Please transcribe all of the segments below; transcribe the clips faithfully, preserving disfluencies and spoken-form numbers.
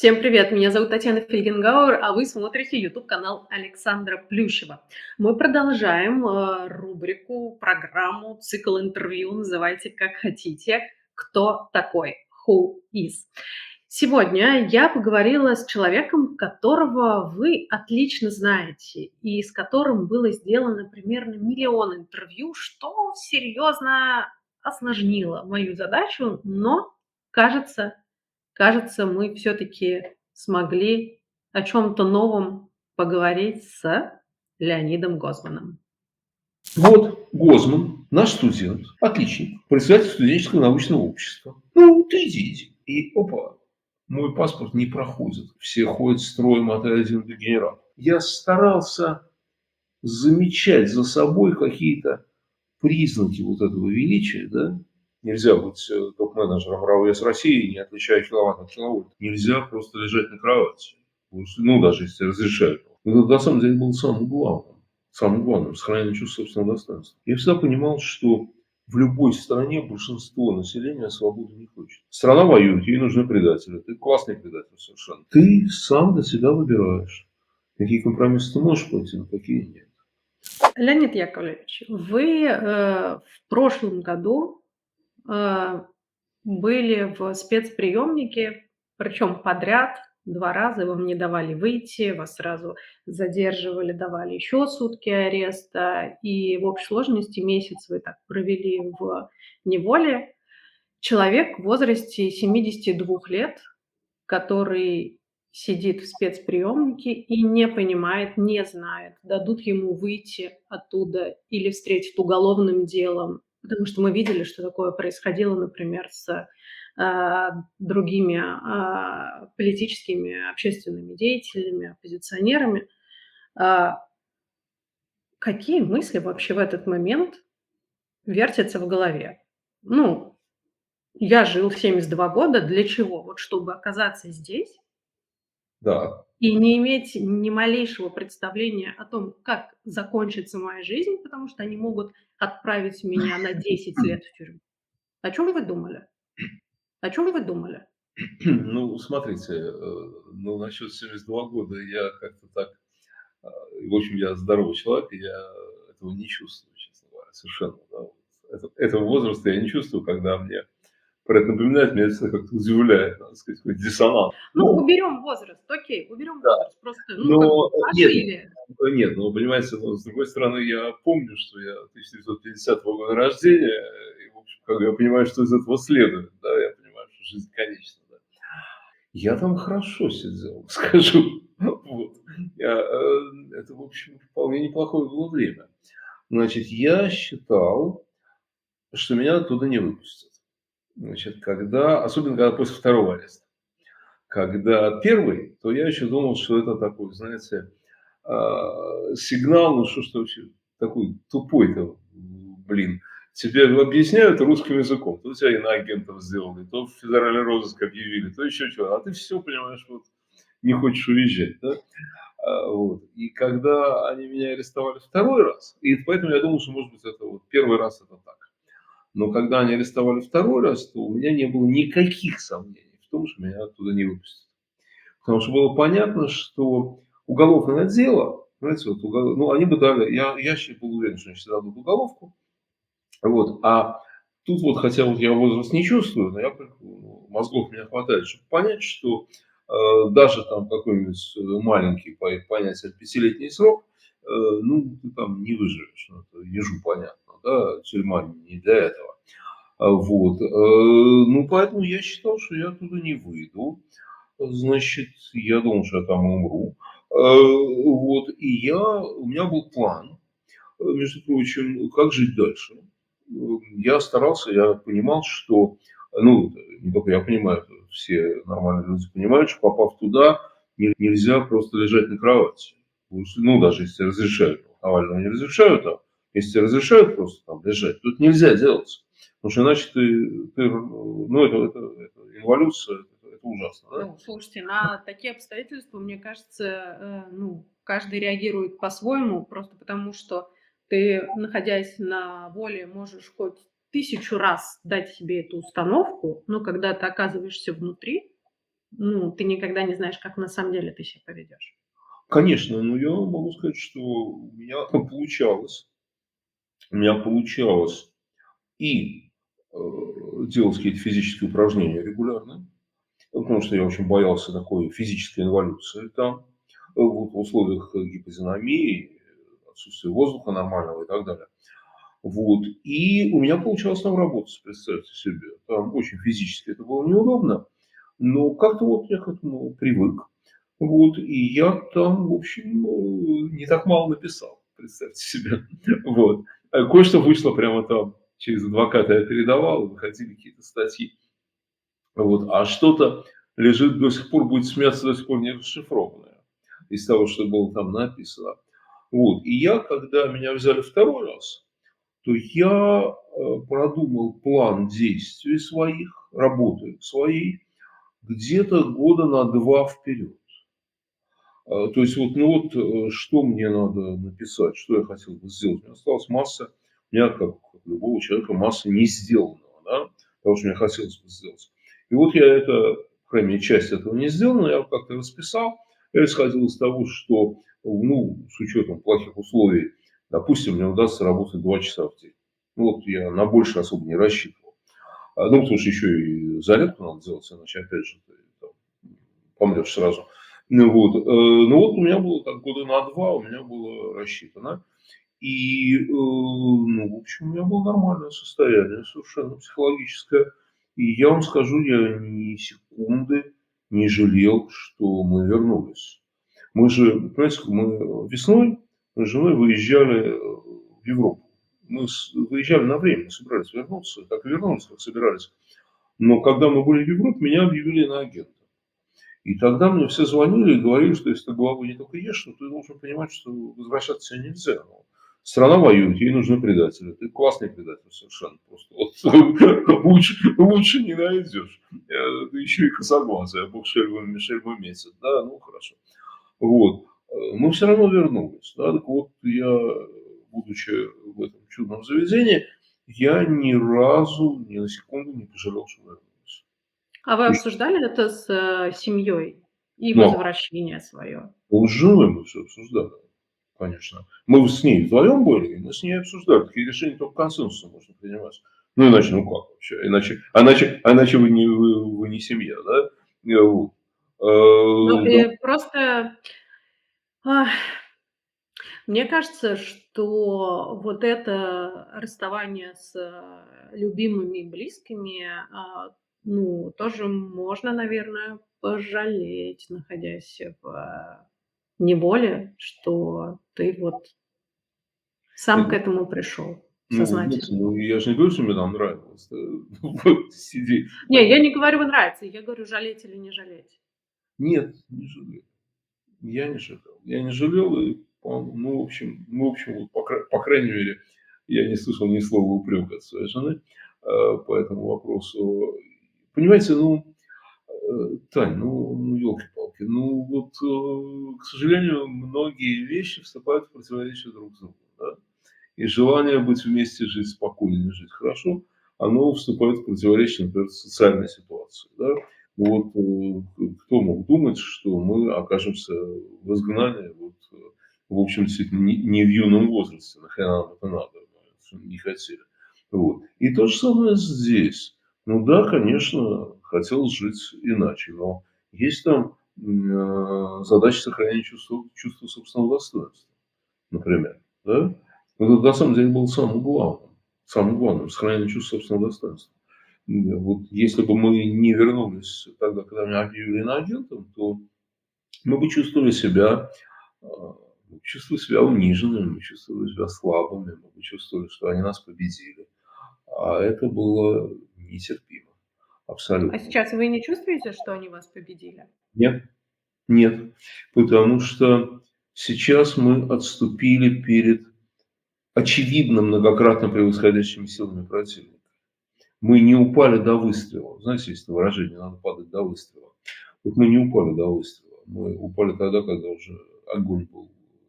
Всем привет! Меня зовут Татьяна Фельгенгауэр, а вы смотрите YouTube-канал Александра Плющева. Мы продолжаем э, рубрику, программу, цикл интервью, называйте как хотите. Кто такой? Who is? Сегодня я поговорила с человеком, которого вы отлично знаете и с которым было сделано примерно миллион интервью, что серьезно осложнило мою задачу, но, кажется, Кажется, мы все-таки смогли о чем-то новом поговорить с Леонидом Гозманом. Вот Гозман, наш студент, отличник, председатель студенческого научного общества. Ну, ты иди, иди. И опа, мой паспорт не проходит. Все ходят строем от один до генерала. Я старался замечать за собой какие-то признаки вот этого величия, да? Нельзя быть э, топ-менеджером РАО с России, не отличая киловатт от киловольта. Нельзя просто лежать на кровати. Ну, даже если разрешают. Но это на самом деле было самым главным. Самым главным – сохранение чувства собственного достоинства. Я всегда понимал, что в любой стране большинство населения свободы не хочет. Страна воюет, ей нужны предатели. Ты классный предатель совершенно. Ты сам для себя выбираешь, какие компромиссы ты можешь пойти, на какие нет. Леонид Яковлевич, вы э, в прошлом году э, были в спецприемнике, причем подряд, два раза вам не давали выйти, вас сразу задерживали, давали еще сутки ареста, и в общей сложности месяц вы так провели в неволе. Человек в возрасте семидесяти двух лет, который сидит в спецприемнике и не понимает, не знает, дадут ему выйти оттуда или встретят уголовным делом. Потому что мы видели, что такое происходило, например, с а, другими а, политическими, общественными деятелями, оппозиционерами. А, какие мысли вообще в этот момент вертятся в голове? Ну, я жил семьдесят два года. Для чего? Вот чтобы оказаться здесь Да. и не иметь ни малейшего представления о том, как закончится моя жизнь, потому что они могут отправить меня на десять лет в тюрьму. О чем вы думали? О чем вы думали? Ну, смотрите, э, ну, насчет семьдесят два года я как-то так, а, в общем, я здоровый человек, и я этого не чувствую, честно говоря, совершенно. Да. Вот это- этого возраста я не чувствую, когда мне про это напоминает, меня это как-то удивляет, надо сказать, какой диссонанс. Ну, Ну, уберем возраст, окей, уберем да, возраст. Просто, ну, как бы, но э, нет, пожили. э, нет, ну, понимаете, но, с другой стороны, я помню, что я тысяча девятьсот пятидесятого года рождения, и, в общем, как бы я понимаю, что из этого следует, да, я понимаю, что жизнь конечна, да. Я там хорошо сидел, скажу. Вот. Я, э, это, в общем, вполне неплохое было время. Значит, я считал, что меня оттуда не выпустят. Значит, когда, особенно когда после второго ареста. Когда первый, то я еще думал, что это такой, знаете, а, сигнал, ну что ж ты вообще такой тупой-то, блин. Тебе объясняют русским языком. То тебя иноагентов сделали, то в федеральный розыск объявили, то еще чего. А ты все, понимаешь, вот не хочешь уезжать, да? А, вот. И когда они меня арестовали второй раз, и поэтому я думал, что, может быть, это вот первый раз это так. Но когда они арестовали второй раз, то у меня не было никаких сомнений в том, что меня оттуда не выпустят. Потому что было понятно, что уголовное дело, знаете, вот угол- ну, они бы дали, я, я еще был уверен, что они всегда дадут уголовку, вот, а тут вот, хотя вот я возраст не чувствую, но я, ну, мозгов мне хватает, чтобы понять, что э, даже там какой-нибудь э, маленький, по их понятиям, пятилетний срок, э, ну, ты там не выживешь, ну, это ежу понятно, да, тюрьма не для этого. А, Вот. э, Ну, поэтому я считал, что я оттуда не выйду. Значит, я думал, что я там умру. Э, Вот. И я, у меня был план, э, между прочим, как жить дальше. Э, Я старался, я понимал, что, ну, не только я понимаю, это все нормальные люди понимают, что попав туда, не- нельзя просто лежать на кровати. Ну, даже если разрешают. Навального не разрешают, а если разрешают просто там лежать, то это нельзя делать. Потому что иначе ты, ты, ну, это, это, это инволюция, это, это ужасно, да? Ну, слушайте, на такие обстоятельства, мне кажется, э, ну, каждый реагирует по-своему, просто потому что ты, находясь на воле, можешь хоть тысячу раз дать себе эту установку, но когда ты оказываешься внутри, Ну, ты никогда не знаешь, как на самом деле ты себя поведешь. Конечно, но я могу сказать, что у меня получалось. У меня получалось и, э, делать какие-то физические упражнения регулярно, ну, потому что я очень боялся такой физической инволюции там, э, вот в условиях э, гиподинамии, отсутствия воздуха нормального и так далее. Вот. И у меня получалось там работать, представьте себе. Там очень физически это было неудобно, но как-то вот я к этому привык. Вот. И я там, в общем, э, не так мало написал, представьте себе. Вот. А кое-что вышло прямо там. Через адвоката я передавал, выходили какие-то статьи. Вот. А что-то лежит до сих пор, будет смеяться, до сих пор не расшифрованное из того, что было там написано. Вот. И я, когда меня взяли второй раз, то я э, продумал план действий своих, работы своей, где-то года на два вперед. А, То есть вот, ну вот, э, что мне надо написать, что я хотел бы сделать. У меня осталась масса, у меня, как у любого человека, масса не сделанного, да, того, что мне хотелось бы сделать. И вот я это, по крайней мере, часть этого не сделала, я как-то расписал. Я исходил из того, что, ну, с учетом плохих условий, допустим, мне удастся работать два часа в день. Ну, вот я на больше особо не рассчитывал. А, Ну, потому что еще и зарядку надо делать, иначе, опять же, ты там помрешь сразу. Ну вот, э, ну вот у меня было так года на два, у меня было рассчитано. И, э, ну, в общем, у меня было нормальное состояние, совершенно психологическое. И я вам скажу, я ни секунды не жалел, что мы вернулись. Мы же, понимаете, мы весной мы с женой выезжали э, в Европу. Мы с- выезжали на время, мы собирались вернуться, так и вернулись, как собирались. Но когда мы были в Европе, меня объявили на агента. И тогда мне все звонили и говорили, что если ты головой не только ешь, то ты должен понимать, что возвращаться тебе нельзя. Ну, страна воюет, ей нужны предатели. Ты классный предатель совершенно. Просто вот, лучше, лучше не найдешь. Э, Да еще и косоглазая, бог шельму, шельму месяц. Да, ну хорошо. Вот. Э, Мы все равно вернулись. Да? Так вот, я, будучи в этом чудном заведении, я ни разу, ни на секунду не пожалел, что вернулся. А вы То есть, обсуждали это с, э, семьей и ну, возвращение свое? а с женой мы все обсуждали. Конечно. Мы с ней вдвоем были, и мы с ней обсуждали. Такие решения только консенсусом можно принимать. Ну, иначе, ну как вообще? Иначе, а иначе, а иначе вы, не, вы, вы не семья, да? Э, вот. Ну, Э, да. и просто, ах, мне кажется, что вот это расставание с, э, любимыми и близкими, а, ну, тоже можно, наверное, пожалеть, находясь в, э, неволе, что ты вот сам к Это, этому пришел ну, знаете, сознательно. ну, я же не говорю, что мне там нравилось. Да. Вот, сиди. Не, я не говорю нравится, я говорю жалеть или не жалеть. Нет, не жалею. Я не жалел. Я не жалел, и, по- ну, в общем, ну, в общем, вот, по, кра- по крайней мере, я не слышал ни слова упрека от своей жены э, по этому вопросу. Понимаете, ну, Э, Тань, ну, ну елки-палки, ну вот, э, к сожалению, многие вещи вступают в противоречие друг с другом, да? И желание быть вместе, жить спокойно, жить хорошо, оно вступает в противоречие, например, с социальной ситуацией, да? Вот э, кто мог думать, что мы окажемся в изгнании, вот, э, в общем, действительно, не, не в юном возрасте, нахрена нам это надо, мы не хотели. Вот. И то же самое здесь. Ну да, конечно, хотел жить иначе, но есть там м, э, задача сохранения чувства, чувства собственного достоинства, например. Да? Вот это на самом деле было самым главным. Самым главным– сохранение чувства собственного достоинства. М, Вот если бы мы не вернулись тогда, когда меня объявили иноагентом, то мы бы чувствовали себя, а, мы бы чувствовали себя униженными, мы чувствовали себя слабыми, мы бы чувствовали, что они нас победили. А это было нетерпимо. А Абсолютно. сейчас вы не чувствуете, что они вас победили? Нет, нет. Потому что сейчас мы отступили перед очевидно многократно превосходящими силами противника. Мы не упали до выстрела. Знаете, есть это выражение, надо падать до выстрела. Вот мы не упали до выстрела. Мы упали тогда, когда уже огонь был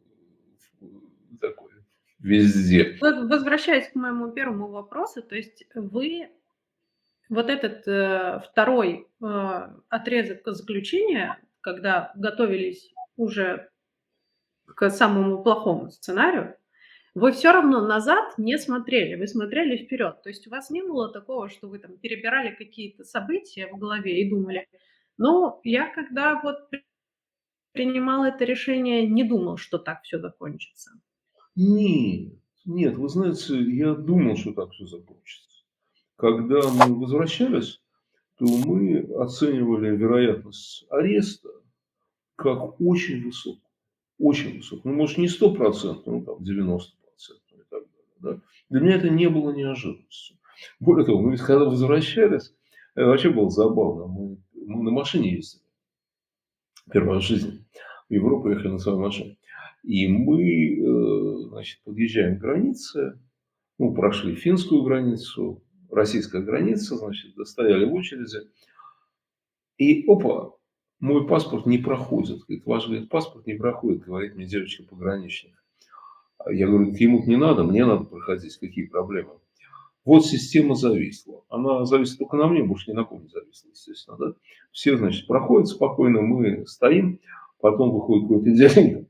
такой везде. Вот возвращаясь к моему первому вопросу, то есть вы Вот этот, э, второй, э, отрезок заключения, когда готовились уже к самому плохому сценарию, вы всё равно назад не смотрели, вы смотрели вперед. То есть у вас не было такого, что вы там перебирали какие-то события в голове и думали: "Ну, я когда вот при принимал это решение, не думал, что так всё закончится"? Нет, нет, вы знаете, я думал, что так всё закончится. Когда мы возвращались, то мы оценивали вероятность ареста как очень высокую, очень высокую. Ну, может, не стопроцентную, ну, там, девяносто процентов и так далее, да. Для меня это не было неожиданностью. Более того, мы ведь когда возвращались, это вообще было забавно. Мы мы на машине ездили. Первый раз в жизни в Европу ехали на своей машине. И мы, э, значит, подъезжаем к границе, ну, прошли финскую границу, российская граница, значит, стояли в очереди. И опа! Мой паспорт не проходит. Говорит: "Ваш, говорит, паспорт не проходит", говорит мне девочка-пограничник. А я говорю: "Ему-то не надо, мне надо проходить, какие проблемы?" Вот система зависла. Она зависит только на мне, больше ни на ком не зависла, естественно, да. Все, значит, проходят спокойно, мы стоим, потом выходит какой-то дяденька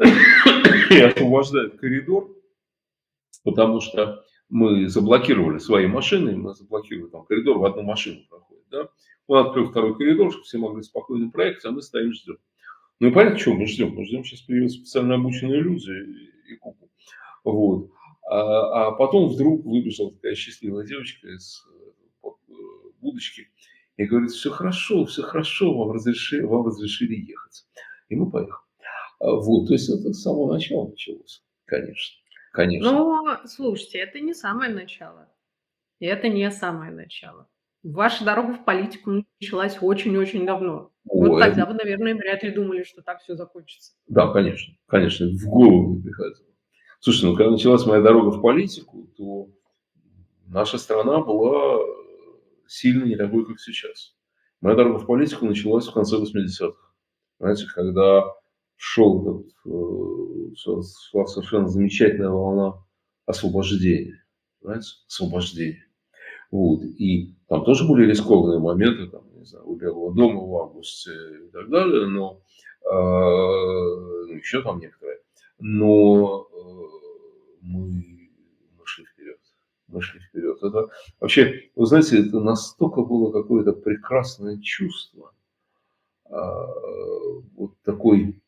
и освобождает коридор, потому что мы заблокировали свои машины, мы заблокировали там коридор, в одну машину проходит, да. Он открыл второй коридор, чтобы все могли спокойно проехать, а мы стоим, ждем. Ну и понятно, чего мы ждем. Мы ждем, сейчас появятся специально обученные люди и ку-ку. Вот. А, а потом вдруг выбежала такая счастливая девочка из под, э, будочки и говорит: "Все хорошо, все хорошо, вам разрешили, вам разрешили ехать". И мы поехали. А, вот, то есть это с самого начала началось, конечно, конечно. Но, слушайте, это не самое начало. И это не самое начало. Ваша дорога в политику началась очень-очень давно. Вот О, это тогда вы, наверное, вряд ли думали, что так всё закончится. Да, конечно, конечно, в голову не приходило. Слушайте, ну, когда началась моя дорога в политику, то наша страна была, э, сильно не такой, как сейчас. Моя дорога в политику началась в конце восьмидесятых. Знаете, когда шел этот, э, со шла совершенно замечательная волна освобождения. Понимаете, освобождения. Вот. И там тоже были рискованные моменты, там, не знаю, у Белого дома в августе и так далее, но, а, ну, еще там некоторые. Но, э, мы мы шли вперед. Мы шли вперед. Это вообще, вы знаете, это настолько было какое-то прекрасное чувство, а, вот такой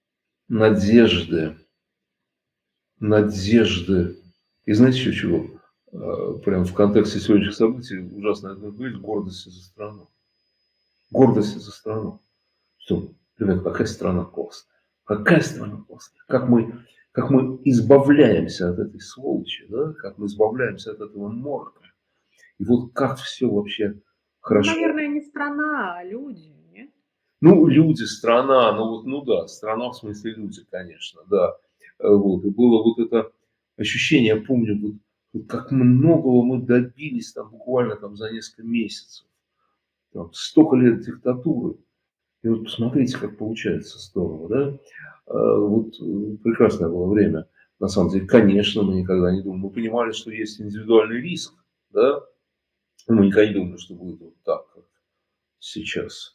надежды надежды. И знаете еще чего? А, прям в контексте сегодняшних событий ужасно это говорить, гордости за страну. Гордости за страну. Что, ребята, какая страна классная. Какая страна классная. Как мы, как мы избавляемся от этой сволочи, да? Как мы избавляемся от этого морока. И вот как все вообще Ну, хорошо. наверное, не страна, а люди, нет? Ну, люди, страна, ну вот, ну да, страна в смысле люди, конечно, да. Э, вот. И было вот это ощущение, я помню, вот, вот как многого мы добились там буквально там за несколько месяцев. Там столько лет диктатуры. И вот посмотрите, как получается здорово, да? А, вот э, прекрасное было время. На самом деле, конечно, мы никогда не думали. Мы понимали, что есть индивидуальный риск, да? Но мы никогда не думали, что будет вот так, как сейчас.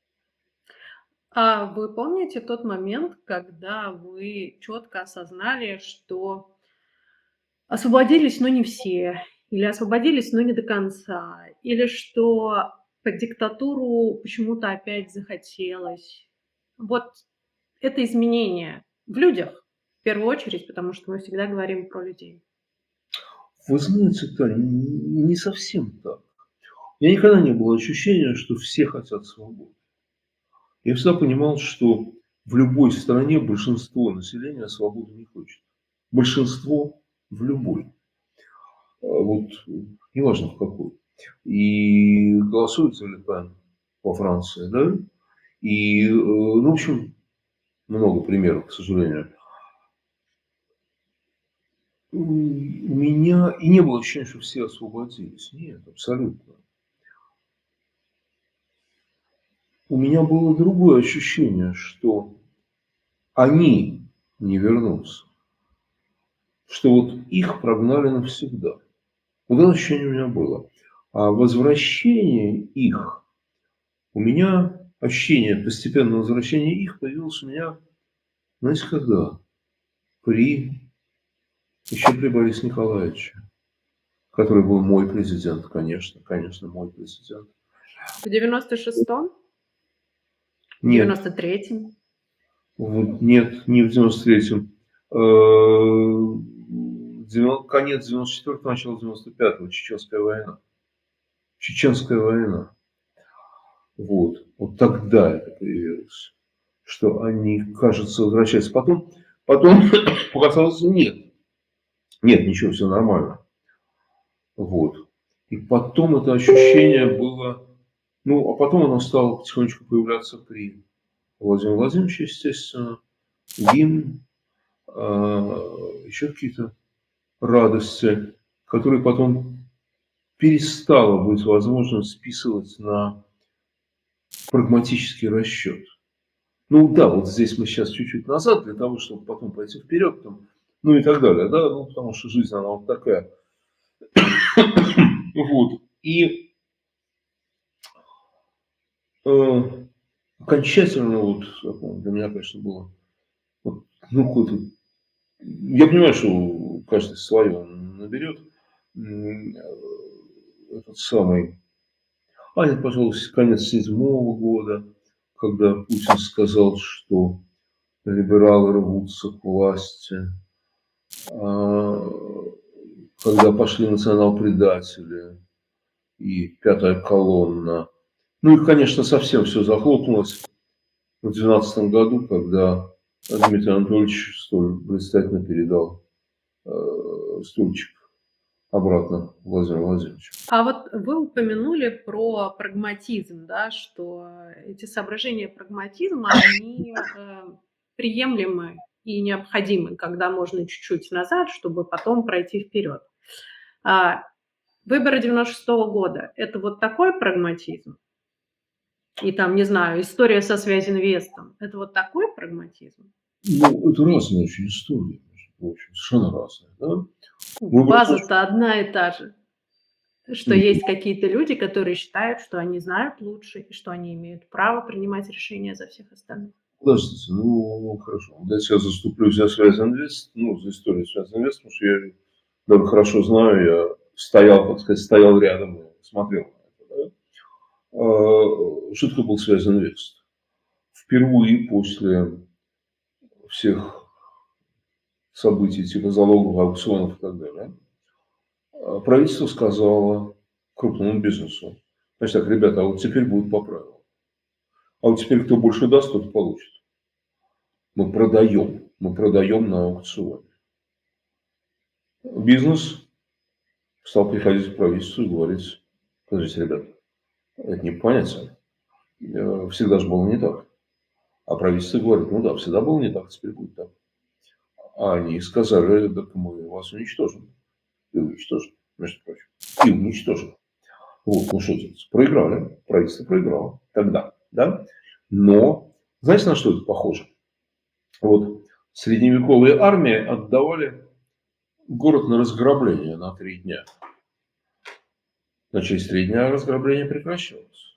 А вы помните тот момент, когда вы четко осознали, что освободились, но не все, или освободились, но не до конца, или что под диктатуру почему-то опять захотелось? Вот это изменение в людях, в первую очередь, потому что мы всегда говорим про людей. Вы знаете, Таня, н- не совсем так. У меня никогда не было ощущения, что все хотят свободы. Я всегда понимал, что в любой стране большинство населения свободы не хочет. Большинство в любой. А вот э, неважно в какой. И голосует за Ле Пен во Франции, да? И, э, ну, в общем, много примеров, к сожалению. М, У меня и не было ощущения, что все освободились. Нет, абсолютно. У меня было другое ощущение, что они не вернутся. Что вот их прогнали навсегда. Вот это ощущение у меня было. А возвращение их, у меня ощущение постепенного возвращения их появилось у меня, знаете, когда? При, еще при Борисе Николаевиче, который был мой президент, конечно, конечно, мой президент. В девяносто шестом? В Нет, девяносто третьем? вот нет, не в девяносто третьем. Э, девяно- Конец девяносто четвёртого, начало девяносто пятого, Чеченская война. Чеченская война. Вот, вот тогда это появилось, что они, кажется, возвращаются. Потом, потом показалось, нет, нет, ничего, все нормально. Вот. И потом это ощущение было, ну, а потом оно стало потихонечку появляться при Владимире Владимировиче, естественно, гимн, а, еще какие-то радости, которые потом перестало быть возможным списывать на прагматический расчет. Ну да, вот здесь мы сейчас чуть-чуть назад, для того, чтобы потом пойти вперед, там, ну и так далее, да, ну потому что жизнь, она вот такая. Вот. И э, окончательно вот для меня, конечно, было, вот, ну, какой-то, я понимаю, что каждый свое наберет, м, э, этот самый, а это, пожалуй, конец седьмого года, когда Путин сказал, что либералы рвутся к власти, а, когда пошли национал-предатели и пятая колонна. Ну и, конечно, совсем все захлопнулось в двенадцатом году, когда Дмитрий Анатольевич столь блистательно передал э, стульчик обратно Владимиру Владимировичу. А вот вы упомянули про прагматизм, да, что эти соображения прагматизма, они э, приемлемы и необходимы, когда можно чуть-чуть назад, чтобы потом пройти вперед. А выборы девяносто шестого года – это вот такой прагматизм? И там, не знаю, история со Связинвестом – это вот такой прагматизм? Ну, это разные очень истории, в общем, совершенно разные. Да? Выбор... База-то одна и та же. Что есть какие-то люди, которые считают, что они знают лучше и что они имеют право принимать решения за всех остальных. Подождите, ну, ну хорошо. Дайте я заступлюсь за Связинвест, ну, за историю Связинвест, потому что я даже хорошо знаю, я стоял, так сказать, стоял рядом и смотрел на это. Да? А, что такое был Связинвест? Впервые после всех событий типа залоговых аукционов и так далее, правительство сказало крупному бизнесу, значит так, ребята, а вот теперь будет по правилам. А вот теперь кто больше даст, тот получит. Мы продаем, мы продаем на аукционе. Бизнес стал приходить к правительству и говорить, подождите, ребята, это не понятие. Всегда же было не так. А правительство говорит, ну да, всегда было не так, теперь будет так. А они сказали, так мы вас уничтожим. И уничтожим, между прочим. И уничтожим. Вот, ну что делать? Проиграли. Правительство проиграло тогда. Да? Но, знаете, на что это похоже? Вот средневековые армии отдавали город на разграбление на три дня. Но через три дня разграбление прекращалось.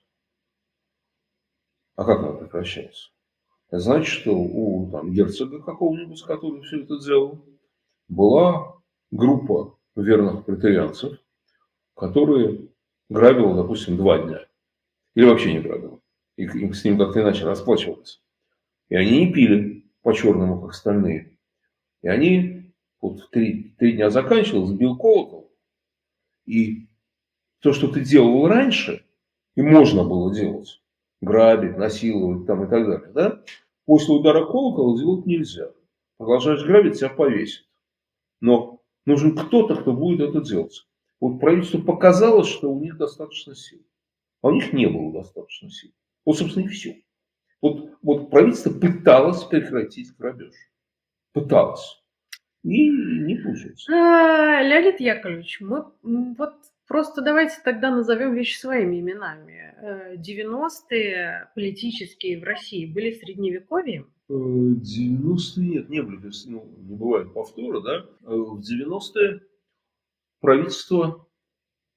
А как оно прекращалось? Это значит, что у там, герцога какого-нибудь, который все это делал, была группа верных претарианцев, которые грабила, допустим, два дня. Или вообще не грабила. И им с ним как-то иначе расплачивались. И они не пили по-черному, как остальные. И они вот в три, три дня заканчивалось, бил колокол. И то, что ты делал раньше, и можно было делать, грабить, насиловать там и так далее, да? После удара колокола делать нельзя. Продолжаешь грабить, тебя повесят. Но нужен кто-то, кто будет это делать. Вот правительству показалось, что у них достаточно сил. А у них не было достаточно сил. Вот, собственно, и все. Вот, вот правительство пыталось прекратить грабеж. Пыталось. И не получилось. А, Леонид Яковлевич, мы м, вот просто давайте тогда назовем вещи своими именами. Э, девяностые политические в России были средневековьем? В девяностые нет, не были, то есть, ну, не бывает повтора, да. В девяностые правительство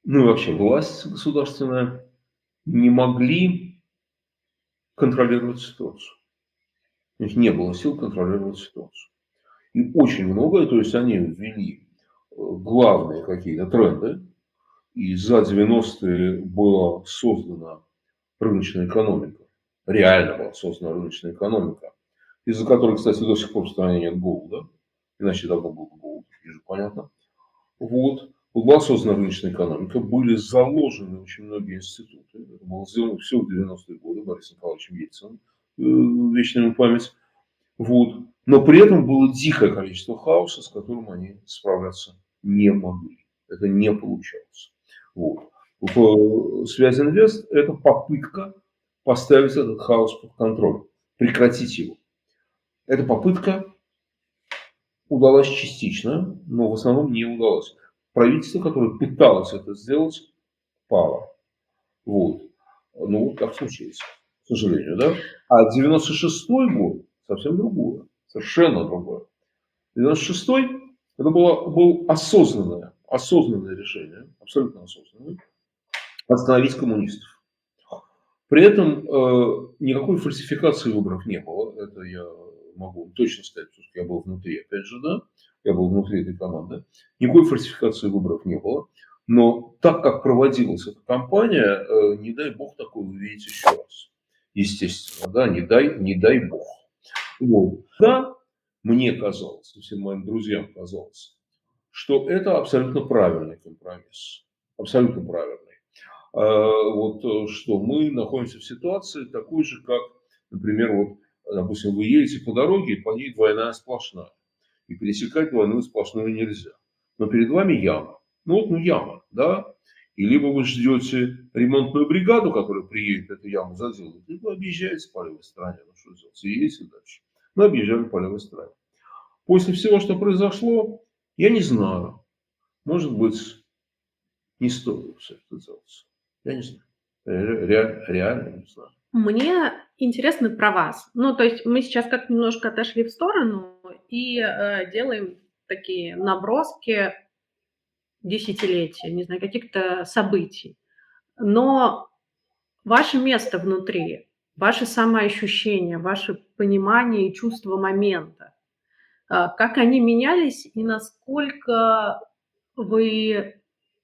ну и вообще власть государственная не могли контролировать ситуацию. У них не было сил контролировать ситуацию. И очень многое, то есть они ввели э, главные какие-то тренды, и за девяностые была создана рыночная экономика. Реально была создана рыночная экономика, из-за которой, кстати, до сих пор в стране нет голода. Иначе давно был бы голод, и же понятно. Вот. Была создана рыночная экономика, были заложены очень многие институты. Это было сделано все в девяностые годы Борисом Николаевичем Ельциным, э, вечная ему память. Вот. Но при этом было дикое количество хаоса, с которым они справляться не могли. Это не получалось. Вот. В Связинвест это попытка поставить этот хаос под контроль, прекратить его. Эта попытка удалась частично, но в основном не удалась. Правительство, которое пыталось это сделать, пало. Вот. Ну, вот так случилось, к сожалению, да? А девяносто шестой год совсем другое, совершенно другое. девяносто шестой это было, было осознанное, осознанное решение, абсолютно осознанное, остановить коммунистов. При этом э, никакой фальсификации выборов не было. Это я могу точно сказать, потому что я был внутри, опять же, да, я был внутри этой команды. Никакой фальсификации выборов не было. Но так как проводилась эта кампания, э, не дай бог такое увидеть еще раз. Естественно, да, не дай, не дай бог. Вот. Да, мне казалось, и всем моим друзьям казалось, что это абсолютно правильный компромисс. Абсолютно правильный. Вот что мы находимся в ситуации такой же, как, например, вот, допустим, вы едете по дороге, и по ней двойная сплошная. И пересекать двойную сплошную нельзя. Но перед вами яма. Ну вот, ну яма, да? И либо вы ждете ремонтную бригаду, которая приедет эту яму заделать, либо объезжаете по левой стороне. Ну что делать? И едете дальше. Мы объезжали по левой стороне. После всего, что произошло, я не знаю. Может быть, не стоило все это делать. Я не знаю. Реально, реально не знаю. Мне интересно про вас. Ну, то есть мы сейчас как немножко отошли в сторону и э, делаем такие наброски десятилетия, не знаю, каких-то событий. Но ваше место внутри, ваше самоощущение, ваше понимание и чувство момента, а, как они менялись и насколько вы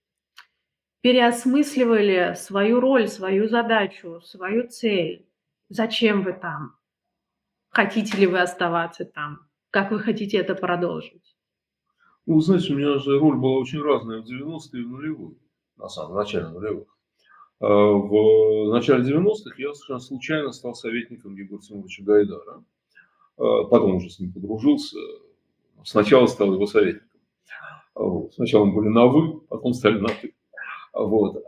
переосмысливали свою роль, свою задачу, свою цель? Зачем вы там? Хотите ли вы оставаться там? Как вы хотите это продолжить? Ну, вы знаете, у меня же роль была очень разная в девяностые и в нулевые. На самом начале нулевых. В начале девяностых я совершенно случайно стал советником Егора Тимуровича Гайдара. Потом уже с ним подружился. Сначала стал его советником. Вот. Сначала мы были на «вы», потом стали на «ты». Вот.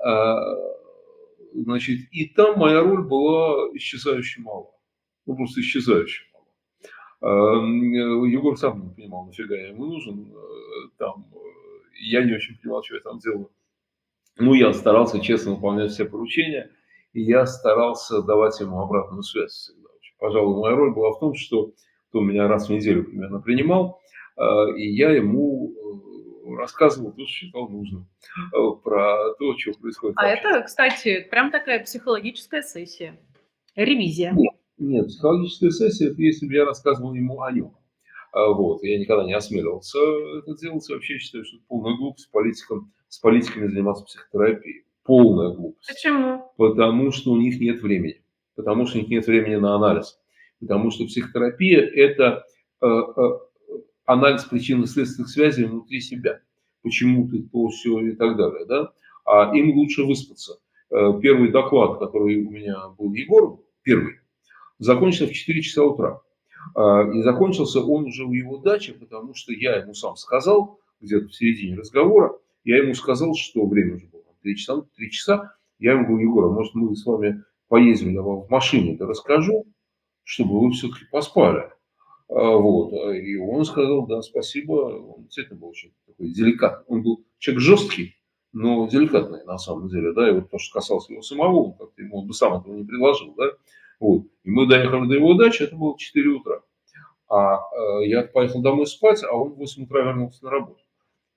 Значит, и там моя роль была исчезающе мала. Ну, просто исчезающе мало. Егор сам не понимал, нафига я ему нужен. Там, я не очень понимал, что я там делаю. Ну, я старался честно выполнять все поручения, и я старался давать ему обратную связь всегда. Пожалуй, моя роль была в том, что он меня раз в неделю примерно принимал, и я ему рассказывал то, что считал нужным, про то, что происходит. А это, кстати, прям такая психологическая сессия, ревизия. Нет, нет, психологическая сессия – это если бы я рассказывал ему о нем. Вот. Я никогда не осмеливался это делать. Вообще считаю, что это полная глупость политикам, с политиками заниматься психотерапией. Полная глупость. Почему? Потому что у них нет времени. Потому что у них нет времени на анализ. Потому что психотерапия – это э, э, анализ причинно-следственных связей внутри себя. Почему ты то, все и так далее. Да? А им лучше выспаться. Э, первый доклад, который у меня был Егор, первый, закончился в четыре часа утра. И закончился он уже у его дачи, потому что я ему сам сказал, где-то в середине разговора, я ему сказал, что время уже было три часа, три часа. Я ему говорю: Егор, может, мы с вами поездим, я вам в машине это расскажу, чтобы вы все-таки поспали. Вот. И он сказал: да, спасибо. Он действительно был очень такой деликатный. Он был человек жесткий, но деликатный на самом деле. Да? И вот то, что касалось его самого, он как-то ему он бы сам этого не предложил. Да? Вот. И мы доехали до его дачи, это было четыре утра. А э, я поехал домой спать, а он в восемь утра вернулся на работу.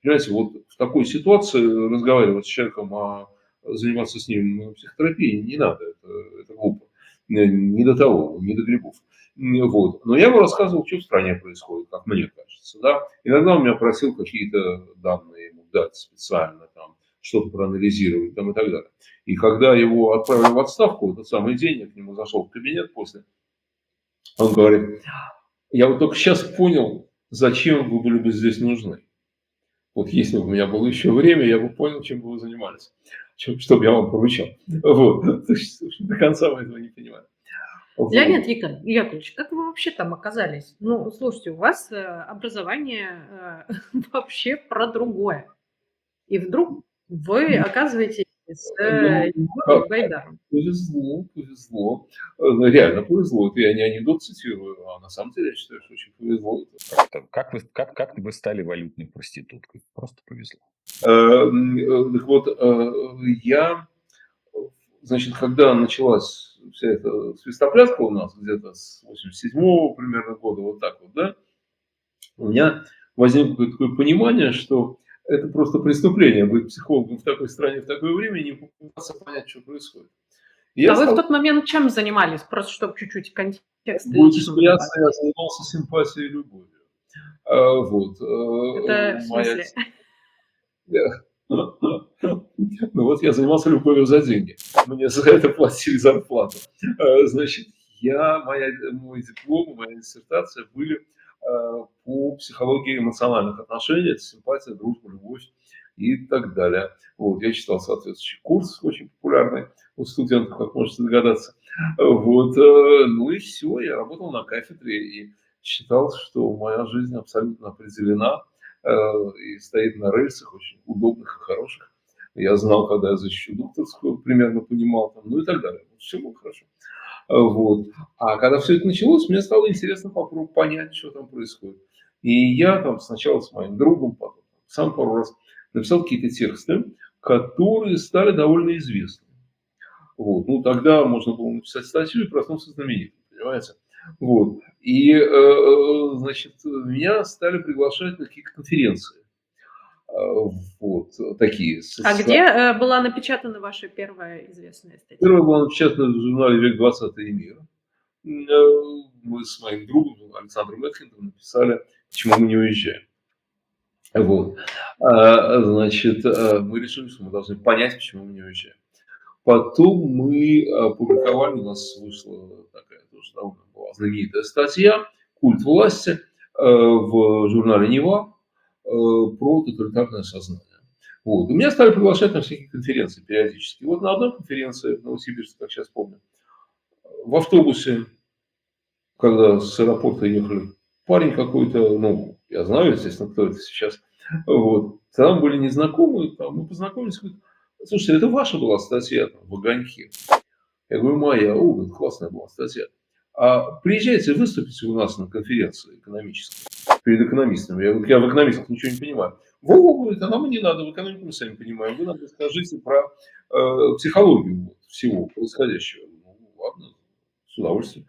Понимаете, вот в такой ситуации разговаривать с человеком, а заниматься с ним психотерапией не надо, это, это глупо. Не не до того, не до грибов. М, Вот. Но я ему рассказывал, что в стране происходит, как мне кажется. Да? Иногда он меня просил какие-то данные ему дать специально, там, что-то проанализировать там, и так далее. И когда его отправили в отставку, в этот самый день я к нему зашел в кабинет после, он говорит, я вот только сейчас понял, зачем вы были бы здесь нужны. Вот если бы у меня было еще время, я бы понял, чем бы вы занимались, чем, что бы я вам поручал. Вот. То есть, до конца мы этого не понимаем. Вот. Леонид Яко- Яковлевич, как вы вообще там оказались? Ну, слушайте, у вас э, образование э, вообще про другое. И вдруг вы оказываетесь с Ну, э, как? Егором Гайдаром. Повезло, повезло. Э, Реально повезло. Это я не анекдот цитирую, а на самом деле я считаю, что очень повезло. Как, как, вы, как, как вы стали валютной проституткой? Просто повезло. Э, м, э, Так вот, э, я, э, значит, когда началась вся эта свистопляска у нас, где-то с восемьдесят седьмого примерно года, вот так вот, да, у меня возникло такое понимание, что это просто преступление быть психологом в такой стране в такое время и не пытаться понять, что происходит. И я А вы в стал, тот момент чем занимались? Просто чтобы чуть-чуть контекста будете личного добавить. смеяться, я занимался симпатией и любовью. А, Вот. Это э, в Моя... смысле? Ну вот я занимался любовью за деньги. Мне за это платили зарплату. Э, Значит, я, моя, мой диплом, моя диссертация были э, по психологии эмоциональных отношений, это симпатия, дружба, любовь и так далее. Вот, я читал соответствующий курс, очень популярный у студентов, как можете догадаться. Вот, э, ну и все, я работал на кафедре и считал, что моя жизнь абсолютно определена э, и стоит на рельсах очень удобных и хороших. Я знал, когда я защищу докторскую, примерно понимал, там, ну и так далее. Все было хорошо. А, Вот. А когда все это началось, мне стало интересно попробовать понять, что там происходит. И я там сначала с моим другом, потом сам пару раз написал какие-то тексты, которые стали довольно известны. Вот. Ну, тогда можно было написать статью и проснуться знаменитым, понимаете? Вот. И, э, э, значит, меня стали приглашать на какие-то конференции. А, Вот, такие. с- А с- где э, была напечатана ваша первая известная статья? Первая была напечатана в журнале «Век двадцатый и мир». М, э, Мы с моим другом Александром Эдхендом написали «Почему мы не уезжаем». Вот. А, Значит, э, мы решили, что мы должны понять, почему мы не уезжаем. Потом мы опубликовали, у нас вышла такая тоже довольно была знаменитая статья «Культ власти» э, в журнале «Нева» э, про тоталитарное сознание. Вот. И меня стали приглашать на всякие конференции периодически. Вот на одной конференции в Новосибирске, как сейчас помню, в автобусе, когда с аэропорта ехали, парень какой-то, ну, я знаю, естественно, кто это сейчас, вот, там были незнакомые, там, мы познакомились, говорит, слушайте, это ваша была статья там, в «Огоньке». Я говорю, моя, о, говорит, классная была статья. А приезжайте, выступите у нас на конференции экономической перед экономистами. Я говорю, я в экономистах ничего не понимаю. Вова говорит, а нам и не надо, в экономике мы сами понимаем. Вы нам расскажите про э, психологию вот, всего происходящего. Ну, ладно, с удовольствием.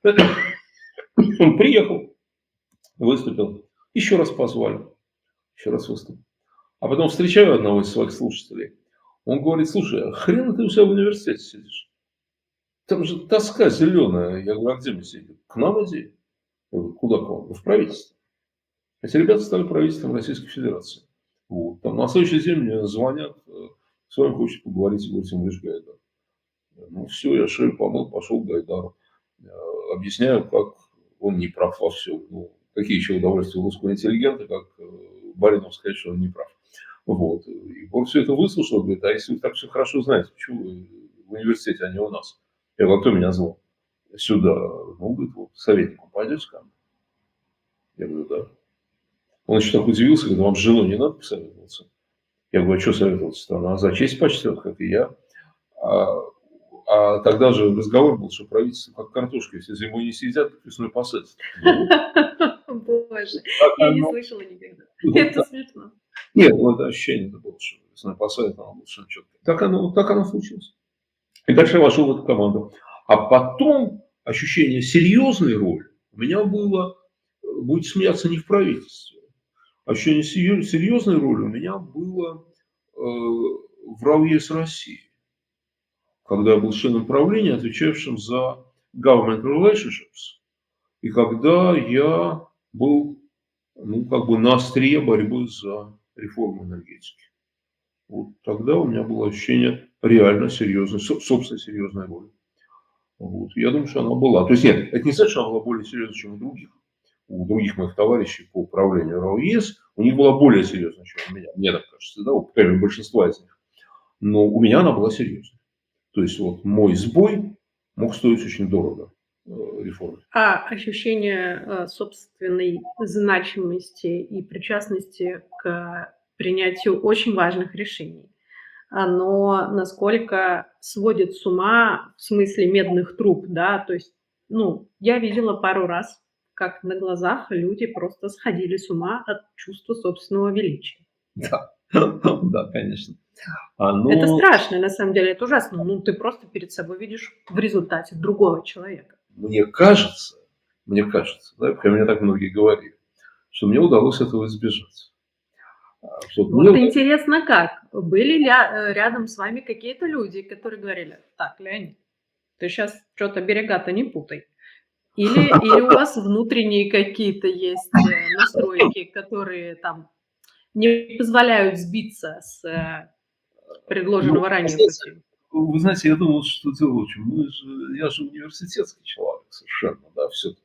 Он приехал, выступил, еще раз позвали, еще раз выступил. А потом встречаю одного из своих слушателей. Он говорит, слушай, а хрен ты у себя в университете сидишь? Там же тоска зеленая. Я говорю, а где мы сидим? К нам иди. Я говорю, куда к вам? В правительство. Эти ребята стали правительством Российской Федерации. Вот. Там на следующий день мне звонят, э, с вами хочет поговорить Егор Тимурович Гайдар. Ну все, я шею помыл, пошел к Гайдару. Э, Объясняю, как он не прав во всем. Ну, какие еще удовольствия у русского интеллигента, как э, Баринов сказать, что он не прав. Вот. Егор все это выслушал, говорит, а если вы так все хорошо знаете, почему вы в университете, а не у нас? Я говорю, а кто меня звал? Сюда. Ну, говорит, вот, советнику пойдете ко мне? Я говорю, да. Он еще так удивился, говорит, вам с женой не надо посоветоваться? Я говорю, а что советоваться-то? Она за честь почтет, как и я. А, а тогда же разговор был, что правительство как картошка, если зимой не съедят, то весной посадят. Ну, Боже, так я не оно- слышала никогда. ну, Это так- смешно. Нет, вот это ощущение было, что весной посадят, оно было совершенно четко. Так оно, так оно случилось. И дальше я вошел в эту команду. А потом ощущение серьезной роли у меня было, э, будете смеяться, не в правительстве, ощущение серьё- серьезной роли у меня было э, в РАО ЕС России, когда я был членом правления, отвечавшим за government relationships, и когда я был, ну, как бы на острие борьбы за реформу энергетики. Вот тогда у меня было ощущение реально серьезной, со- собственно, серьезной роли. Вот. Я думаю, что она была. То есть нет, это не значит, что она была более серьезной, чем у других. У других моих товарищей по управлению РАО ЕС у них была более серьезная, чем у меня. Мне так кажется, да, у крайней мере, большинства из них. Но у меня она была серьезной. То есть вот мой сбой мог стоить очень дорого э, реформе. А ощущение э, собственной значимости и причастности к принятию очень важных решений, оно насколько сводит с ума в смысле медных труб, да, то есть, ну, я видела пару раз, как на глазах люди просто сходили с ума от чувства собственного величия. Да, да, конечно. Это Оно, страшно, на самом деле, это ужасно. Ну, ты просто перед собой видишь в результате другого человека. мне кажется, мне кажется, да, про меня так многие говорили, что мне удалось этого избежать. А, Что мне Вот удалось- интересно как? Были ли э, рядом с вами какие-то люди, которые говорили: так, Леонид, ты сейчас что-то берега-то не путай. Или, или у вас внутренние какие-то есть э, настройки, которые там не позволяют сбиться с э, Ну, предложенного ранее знаете, пути? вы знаете, я думал, что дело в чем. Мы же, я же университетский человек совершенно, да, все-таки.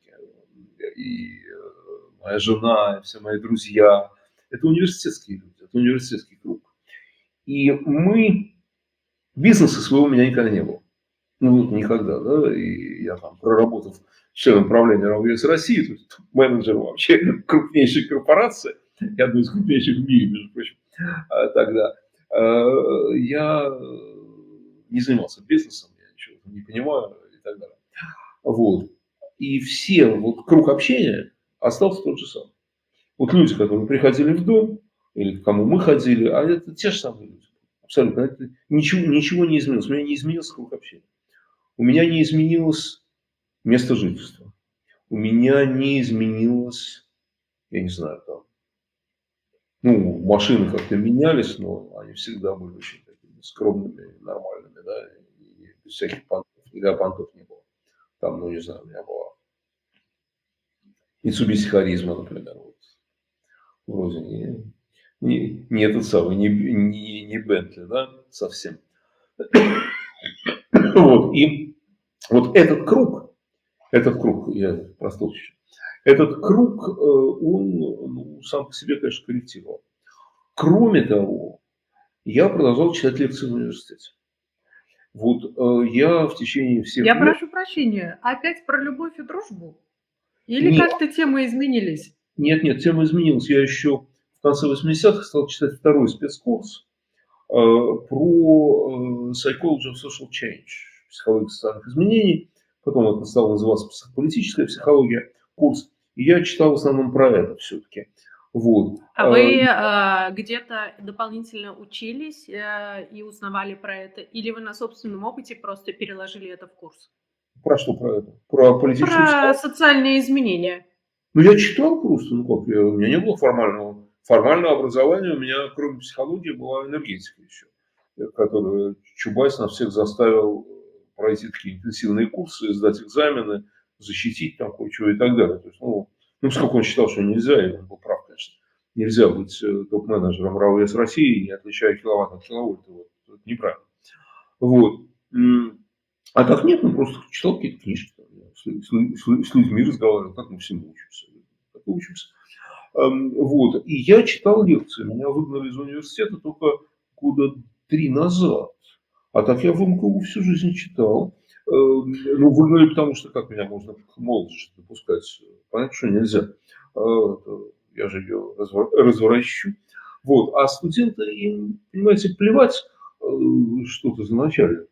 И э, моя жена, и все мои друзья. Это университетские люди, это университетский круг. И мы, бизнеса своего у меня никогда не было. Ну, вот никогда, да. И я там, проработав членом правления РАО ЕС России, то есть менеджером вообще крупнейшей корпорации, и одной из крупнейших в мире, между прочим, а, тогда, э, я не занимался бизнесом, я ничего там не понимаю и так далее. Вот. И все, вот круг общения остался тот же самый. Вот люди, которые приходили в дом, или к кому мы ходили, а это те же самые люди. Абсолютно. Это ничего, ничего не изменилось. У меня не изменился круг общения. У меня не изменилось место жительства. У меня не изменилось, я не знаю, там, ну, машины как-то менялись, но они всегда были очень такими скромными, нормальными, да, и без всяких понтов. Никогда понтов не было. Там, ну, не знаю, у меня была Mitsubishi Харизма, например, вот, вроде не, не, не этот самый, не, не, не Бентли, да, совсем. Вот, и вот этот круг, этот круг, я простыл чуть-чуть, этот круг, э, он ну, сам по себе, конечно, корректировал. Кроме того, я продолжал читать лекции в университете. Вот э, я в течение всех Я лет... прошу прощения, опять про любовь и дружбу? Или Нет, как-то темы изменились? нет, нет, тема изменилась. Я еще в конце восьмидесятых стал читать второй спецкурс э, про э, Psychology of Social Change, психологию социальных изменений. Потом это стало называться психополитическая психология, курс. И я читал в основном про это все-таки. Вот. А Э, вы э, где-то дополнительно учились э, и узнавали про это? Или вы на собственном опыте просто переложили это в курс? Про что про это? Про политическую Про психологию? социальные изменения. Ну, я читал просто, ну как, я, у меня не было формального, формального образования, у меня, кроме психологии, была энергетика еще, э, которую Чубайс нас всех заставил пройти такие интенсивные курсы, сдать экзамены, защитить там кое-чего и так далее. То есть, ну, ну, поскольку он считал, что нельзя, и он был прав, конечно, нельзя быть э, топ-менеджером РАО ЕС России, не отличая киловатт от киловольта. Вот, это неправильно. Вот. М, А так нет, ну просто читал какие-то книжки, там, я с, лю- с лю- с лю- с людьми разговаривал, как мы всему учимся. Как мы учимся. Эм, Вот. И я читал лекции. Меня выгнали из университета только года три назад. А так я в МКУ всю жизнь читал. Эм, Ну, выгнали, потому что как меня можно к молодости допускать? Понятно, что нельзя. Э, это Я же ее развор- развращу. Вот. А студенты, им, понимаете, плевать, э, что ты за начальник.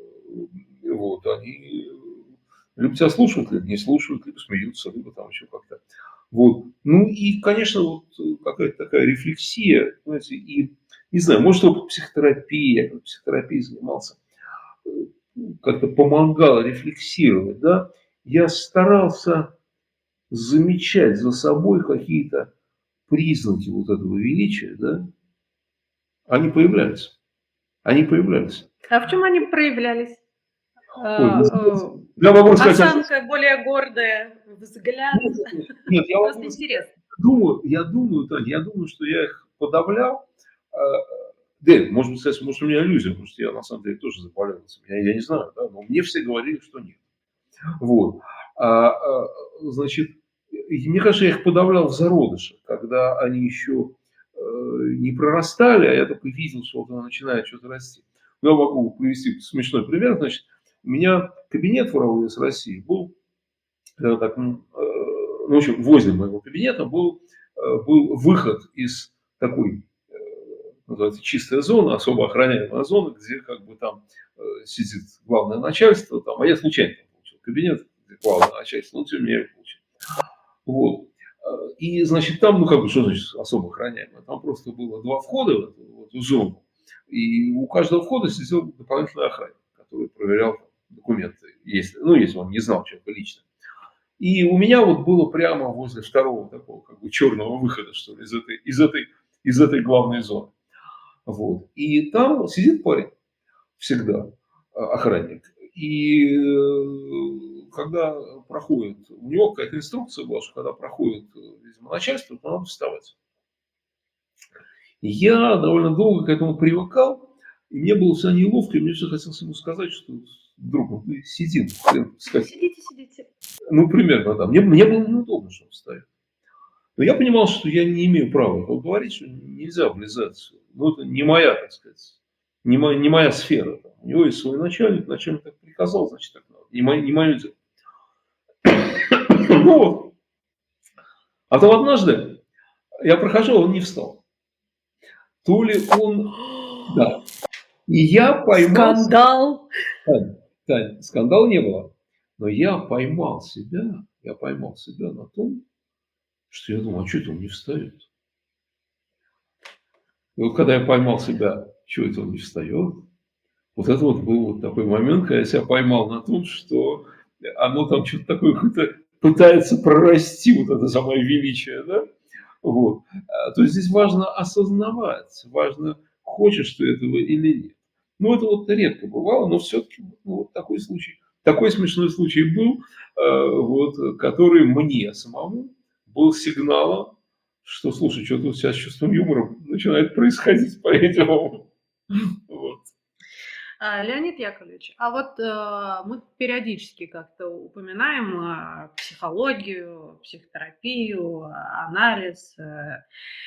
Э, Вот. Они либо тебя слушают, либо не слушают, либо смеются, либо там еще как-то. Вот. Ну и, конечно, вот э, какая-то такая рефлексия, знаете, и, не знаю, может, опыт психотерапии, я как психотерапией занимался, э, как-то помогал рефлексировать, да, я старался замечать за собой какие-то признаки вот этого величия, да, они появлялись. Они появлялись. А в чем они проявлялись? Ой, А, ну, э, я могу сказать, Осанка более гордая, взгляд. нет, нет, нет, я Просто могу сказать, интересно. думаю, я думаю, Таня, я думаю, что я их подавлял. А, Да, может быть, кстати, может, у меня иллюзия, потому что я на самом деле тоже заболел. Я, я не знаю, да, но мне все говорили, что нет. Вот. А, а, значит, и мне кажется, я их подавлял в зародыше, когда они еще э, не прорастали, а я только видел, что вот она начинает что-то расти. Я могу привести смешной пример. Значит, у меня кабинет в РАО России был, э, так, ну, э, ну, в общем, возле моего кабинета был, э, был выход из такой, э, называется, чистая зона, особо охраняемая зона, где как бы там э, сидит главное начальство, там, а я случайно получил кабинет, где главное начальство, ну, тем не менее получил. Вот. И, значит, там, ну, как бы, что значит особо охраняемое? Там просто было два входа в эту, в эту зону, и у каждого входа сидел дополнительный охранник, который проверял документы, если, ну, если он не знал человека лично. И у меня вот было прямо возле второго такого как бы черного выхода, что ли, из этой, из этой, из этой главной зоны. Вот. И там сидит парень всегда, охранник. И э, когда проходит, у него какая-то инструкция была, что когда проходит, видимо, начальство, то надо вставать. Я довольно долго к этому привыкал, и мне было всегда неловко, и мне все хотелось ему сказать, что, друг, ну ты сиди, сказать. Сидите, сидите. Ну, примерно, да. Мне, мне было неудобно, что он встает. Но я понимал, что я не имею права этого говорить, что нельзя влезать. Ну, это не моя, так сказать, не моя, не моя сфера. У него есть свой начальник, начальник так приказал, значит, так надо. Не мое, не мое дело. Ну вот. А то однажды я прохожу, он не встал. То ли он... Да. И я поймал... Скандал. Тань, Тань, скандала не было. Но я поймал себя, я поймал себя на том, что я думал, а что это он не встает? И вот когда я поймал себя, что это он не встает, вот это вот был вот такой момент, когда я себя поймал на том, что оно там что-то такое какое-то пытается прорасти, вот это самое величие, да? Вот. То есть здесь важно осознавать, важно, хочешь ты этого или нет. Ну, это вот редко бывало, но все-таки ну, вот такой случай, такой смешной случай был, вот, который мне самому был сигналом, что, слушай, что-то у тебя с чувством юмора начинает происходить, по-видимому. Вот. Леонид Яковлевич, а вот э, мы периодически как-то упоминаем э, психологию, психотерапию, анализ, э,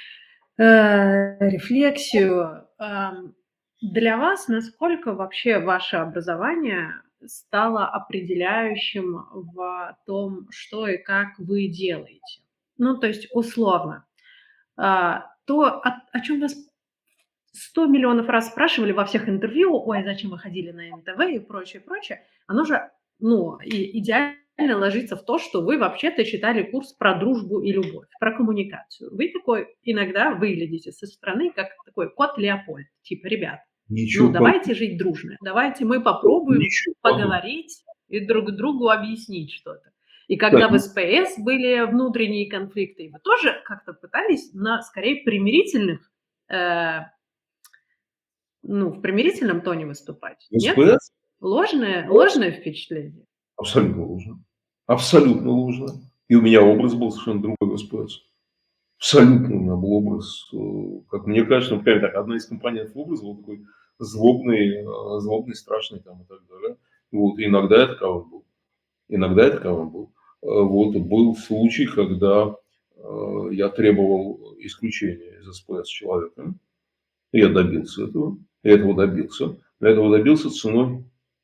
э, рефлексию. Э, для вас насколько вообще ваше образование стало определяющим в том, что и как вы делаете? Ну, то есть, условно, э, то, о, о чем вас сто миллионов раз спрашивали во всех интервью, ой, зачем вы ходили на эн тэ вэ и прочее, прочее, оно же, ну, и идеально ложится в то, что вы вообще-то читали курс про дружбу и любовь, про коммуникацию. Вы такой иногда выглядите со стороны, как такой кот Леопольд, типа, ребят, Ничего ну, давайте жить дружно, давайте мы попробуем Ничего поговорить и друг другу объяснить что-то. И когда Да. в эс пэ эс были внутренние конфликты, вы тоже как-то пытались на, скорее, примирительных э, ну, в примирительном тоне выступать? В Нет? СПС Ложное, ложное впечатление? абсолютно ложно. Абсолютно ложно. И у меня образ был совершенно другой в СПС. Абсолютно у меня был образ, э, как мне кажется, например, так, одна из компонентов образа был такой злобный, э, злобный, страшный там и так далее. Вот, и иногда я таковым был. Иногда я таковым был. Э, Вот, был случай, когда э, я требовал исключения из СПС человека. И я добился этого. Я этого добился. Я этого добился ценой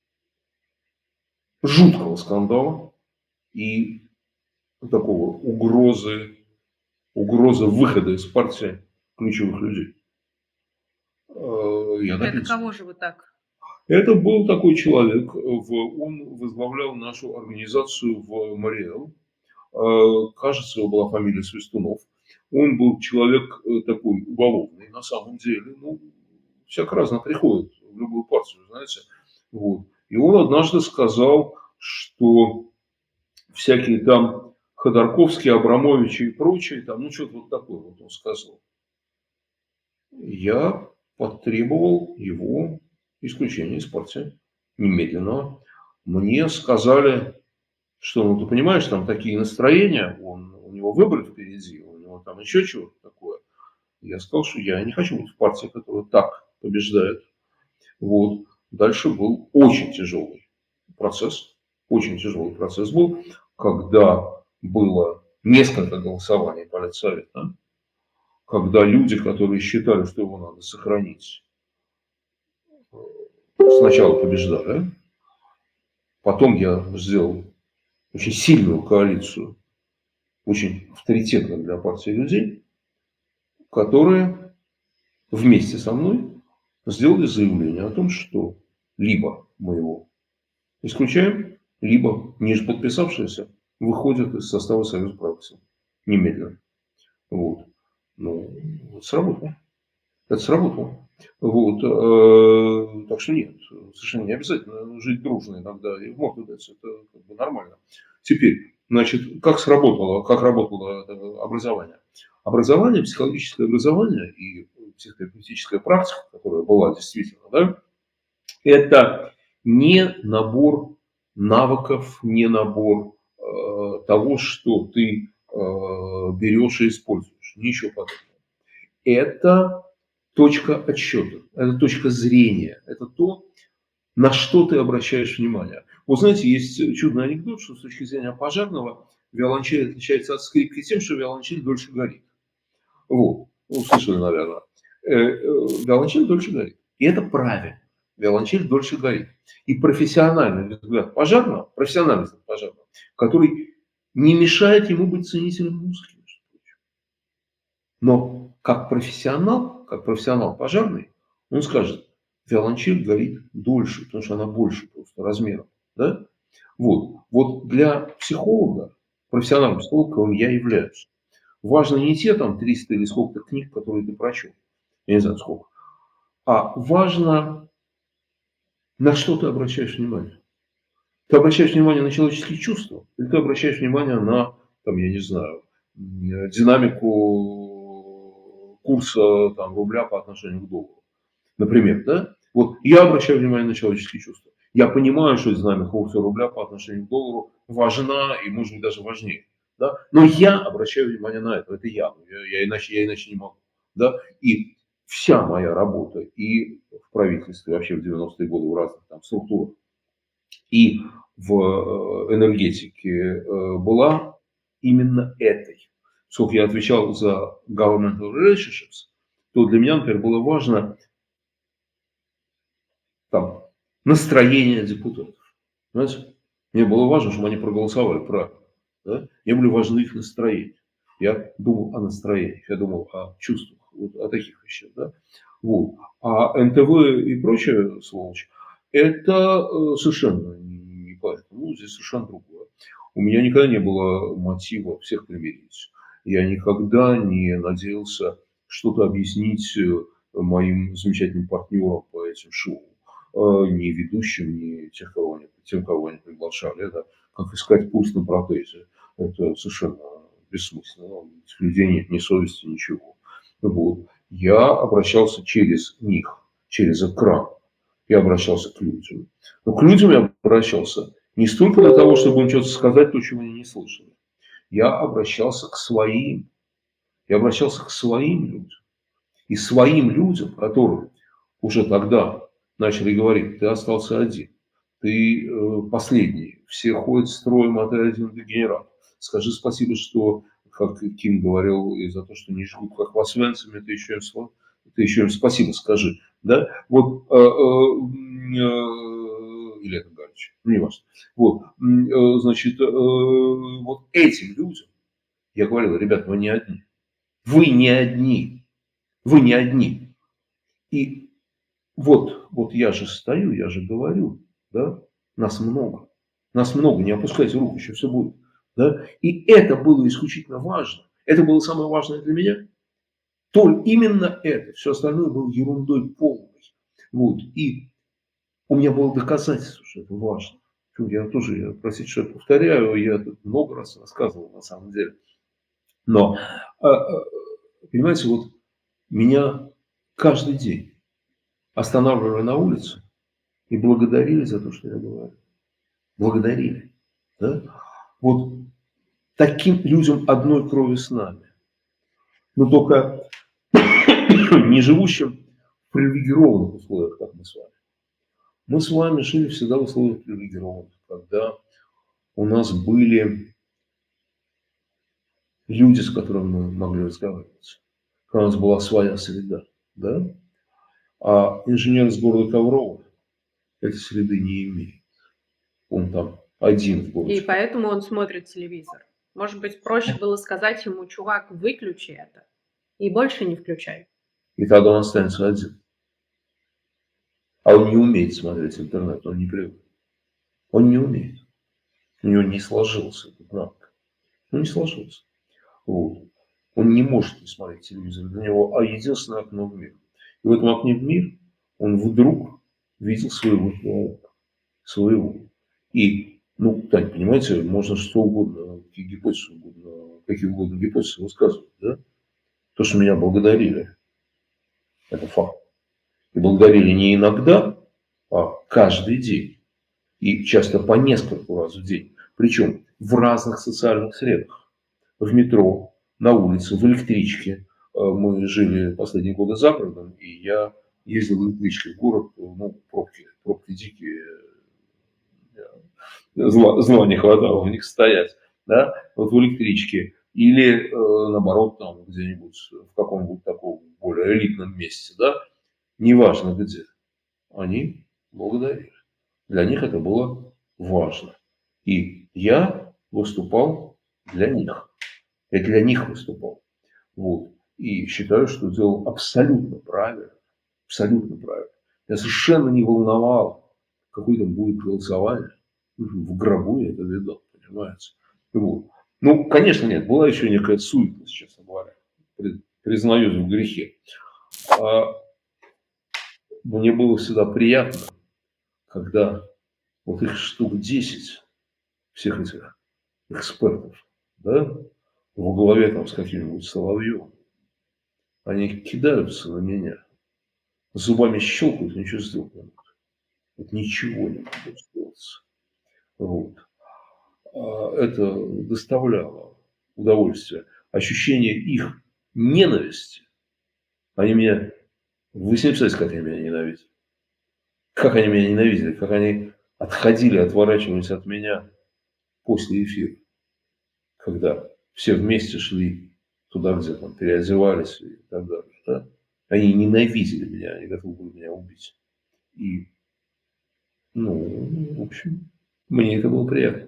жуткого скандала и такого угрозы, угрозы выхода из партии ключевых людей. Э, Я Это добился. кого же вы так? Это был такой человек, в- он возглавлял нашу организацию в Мариэл. Э, Кажется, его была фамилия Свистунов. Он был человек э, такой уголовный, на самом деле. Ну, всяко разно приходит в любую партию, знаете. Вот. И он однажды сказал, что всякие там Ходорковский, Абрамович и прочие, там, ну, что-то вот такое вот он сказал. Я потребовал его исключения из партии немедленного. Мне сказали, что, ну, ты понимаешь, там такие настроения, он, у него выборы впереди, у него там еще чего-то такое. Я сказал, что я не хочу быть в партии, которая так побеждает. Вот. Дальше был очень тяжелый процесс. Очень тяжелый процесс был, когда было несколько голосований Политсовета, когда люди, которые считали, что его надо сохранить, сначала побеждали. Потом я сделал очень сильную коалицию, очень авторитетных для партии людей, которые вместе со мной сделали заявление о том, что либо мы его исключаем, либо ниже подписавшиеся выходят из состава Союза правых сил немедленно. Вот. Ну, вот сработало. Это сработало. Вот. Э, так что нет, совершенно не обязательно жить дружно иногда и в морду дать. Это как бы нормально. Теперь, значит, как сработало, как работало это образование? Образование, психологическое образование и психотерапевтическая практика, которая была действительно, да, это не набор навыков, не набор э, того, что ты э, берешь и используешь. Ничего подобного. Это точка отсчета, это точка зрения, это то, на что ты обращаешь внимание. Вот знаете, есть чудный анекдот, что с точки зрения пожарного виолончель отличается от скрипки тем, что виолончель дольше горит. Вот, ну, слышали, наверное. Э, э, виолончель дольше горит. И это правильно. Виолончель дольше горит. И профессиональный взгляд пожарного, профессиональный взгляд пожарного, который не мешает ему быть ценителем музыки. Но как профессионал, как профессионал пожарный, он скажет, виолончель горит дольше, потому что она больше просто размером. Да? Вот. Вот для психолога, профессионального психолога, которым я являюсь, важно не те там триста или сколько-то книг, которые ты прочел, я не знаю сколько, а важно, на что ты обращаешь внимание. Ты обращаешь внимание на человеческие чувства, или ты обращаешь внимание на, там, я не знаю, динамику курса там, рубля по отношению к доллару. Например, да? Вот я обращаю внимание на человеческие чувства. Я понимаю, что динамика курса рубля по отношению к доллару важна и, может быть, даже важнее. Да? Но я обращаю внимание на это. Это я. Я, я, иначе, я иначе не могу. Да? И вся моя работа и в правительстве, вообще в девяностые годы в разных там структурах, и в энергетике была именно этой. Сколько я отвечал за governmental relationships, то для меня, например, было важно там, настроение депутатов. Понимаете? Мне было важно, чтобы они проголосовали правильно. Да? Мне были важны их настроения. Я думал о настроениях, я думал о чувствах, вот, о таких вещах. Да? Вот. А эн тэ вэ и прочее, сволочь, это совершенно не поэтому. Здесь совершенно другое. У меня никогда не было мотива всех примирить. Я никогда не надеялся что-то объяснить моим замечательным партнерам по этим шоу. Ни ведущим, ни тех, кого они, тем, кого они приглашали. Это как искать пульс на протезе. Это совершенно бессмысленно. У этих людей нет ни совести, ничего. Вот. Я обращался через них, через экран. Я обращался к людям. Но к людям я обращался не столько для того, чтобы им что-то сказать, то, чего они не слышали. Я обращался к своим. Я обращался к своим людям. И своим людям, которым уже тогда начали говорить, ты остался один, ты э, последний, все ходят строем, а ты один дегенерат. Скажи спасибо, что, как Ким говорил, и за то, что не жгут как вас венцами, ты еще им, ты еще им спасибо скажи. Да? Вот, э, э, э, или это Галич, ну не важно. Вот, э, значит, э, вот этим людям я говорил, ребята, вы не одни. Вы не одни. Вы не одни. И вот, вот я же стою, я же говорю, да, нас много. Нас много, не опускайте руку, еще все будет. Да? И это было исключительно важно. Это было самое важное для меня. То именно это. Все остальное было ерундой полной. Вот. И у меня было доказательство, что это важно. Я тоже, я, простите, что я повторяю, я тут много раз рассказывал на самом деле. Но, а, а, понимаете, вот меня каждый день останавливали на улице и благодарили за то, что я говорю. Благодарили. Да? Вот таким людям одной крови с нами. Но только не живущим в привилегированных условиях, как мы с вами. Мы с вами жили всегда в условиях привилегированных, когда у нас были люди, с которыми мы могли разговаривать. Когда у нас была своя среда. Да? А инженер из города Коврова этой среды не имеет. Он там один в городе. И поэтому он смотрит телевизор. Может быть, проще было сказать ему: чувак, выключи это и больше не включай. И тогда он останется один. А он не умеет смотреть интернет, он не привык. Он не умеет. У него не сложился этот навык. Он не сложился. Вот. Он не может не смотреть телевизор. Для него а единственное окно в мир. И в этом окне в мир он вдруг видел своего человека. Своего. И, ну, так, понимаете, можно что угодно, какие гипотезы угодно, какие угодно гипотезы высказывать, да? То, что меня благодарили, это факт. И благодарили не иногда, а каждый день. И часто по нескольку раз в день. Причем в разных социальных средах. В метро, на улице, в электричке. Мы жили последние годы за городом, и я ездил в электричке в город, ну, пробки, пробки дикие. Зла, зла не хватало в них стоять. Да? Вот в электричке. Или, э, наоборот, там где-нибудь в каком-нибудь таком более элитном месте. Да? Неважно где. Они благодарили. Для них это было важно. И я выступал для них. Я для них выступал. Вот. И считаю, что делал абсолютно правильно. Абсолютно правильно. Я совершенно не волновал, какое там будет голосование. В гробу я это видал, понимаете. Вот. Ну, конечно, нет. Была еще некая суетность, честно говоря. Признаюсь в грехе. А мне было всегда приятно, когда вот их штук десять, всех этих экспертов, да, во главе там с каким-нибудь Соловьевым, они кидаются на меня, зубами щелкают, ничего сделать не могут. Вот ничего не могут сделать. Вот. А это доставляло удовольствие. Ощущение их ненависти. Они меня... Вы себе представляете, как они меня ненавидят? Как они меня ненавидели, как они отходили, отворачивались от меня после эфира. Когда все вместе шли туда, где там переодевались и так далее. Да? Они ненавидели меня, они готовы были меня убить. И, ну, в общем, мне это было приятно.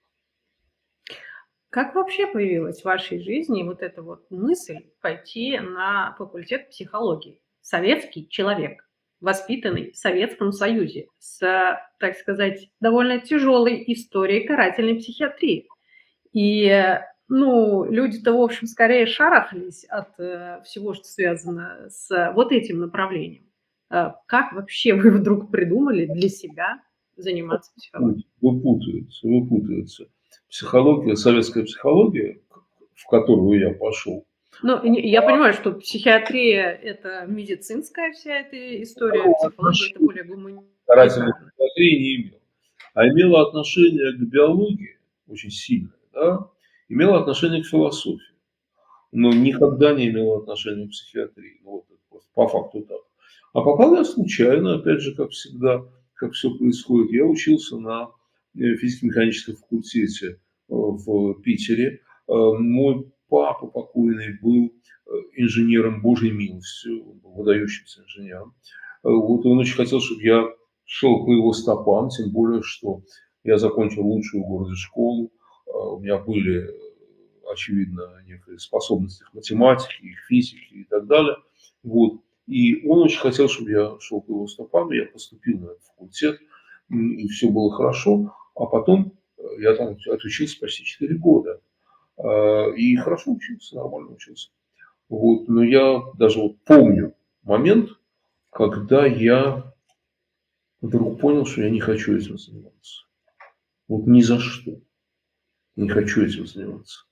Как вообще появилась в вашей жизни вот эта вот мысль пойти на факультет психологии? Советский человек, воспитанный в Советском Союзе, с, так сказать, довольно тяжелой историей карательной психиатрии. И, ну, люди-то, в общем, скорее шарахались от э, всего, что связано с вот этим направлением. Э, как вообще вы вдруг придумали для себя заниматься психологией? Выпутывается, выпутывается. Психология, советская психология, в которую я пошел. Ну, я понимаю, что психиатрия – это медицинская вся эта история, Ну, психология – это более гуманитарная. Карательной психиатрии не имел. А имела отношение к биологии, очень сильное, да, имела отношение к философии, но никогда не имела отношения к психиатрии. Ну, вот это просто по факту так. А попал я случайно, опять же, как всегда, как все происходит. Я учился на физико-механическом факультете в Питере. Мой папа покойный был инженером Божьей милостью, выдающимся инженером. Вот он очень хотел, чтобы я шел по его стопам, тем более, что я закончил лучшую в городе школу. У меня были, очевидно, некие способности к математике, к физике и так далее. Вот. И он очень хотел, чтобы я шел по его стопам. Я поступил на этот факультет, и все было хорошо. А потом я там отучился почти четыре года. И хорошо учился, нормально учился. Вот. Но я даже вот помню момент, когда я вдруг понял, что я не хочу этим заниматься. Вот ни за что. Не хочу этим заниматься.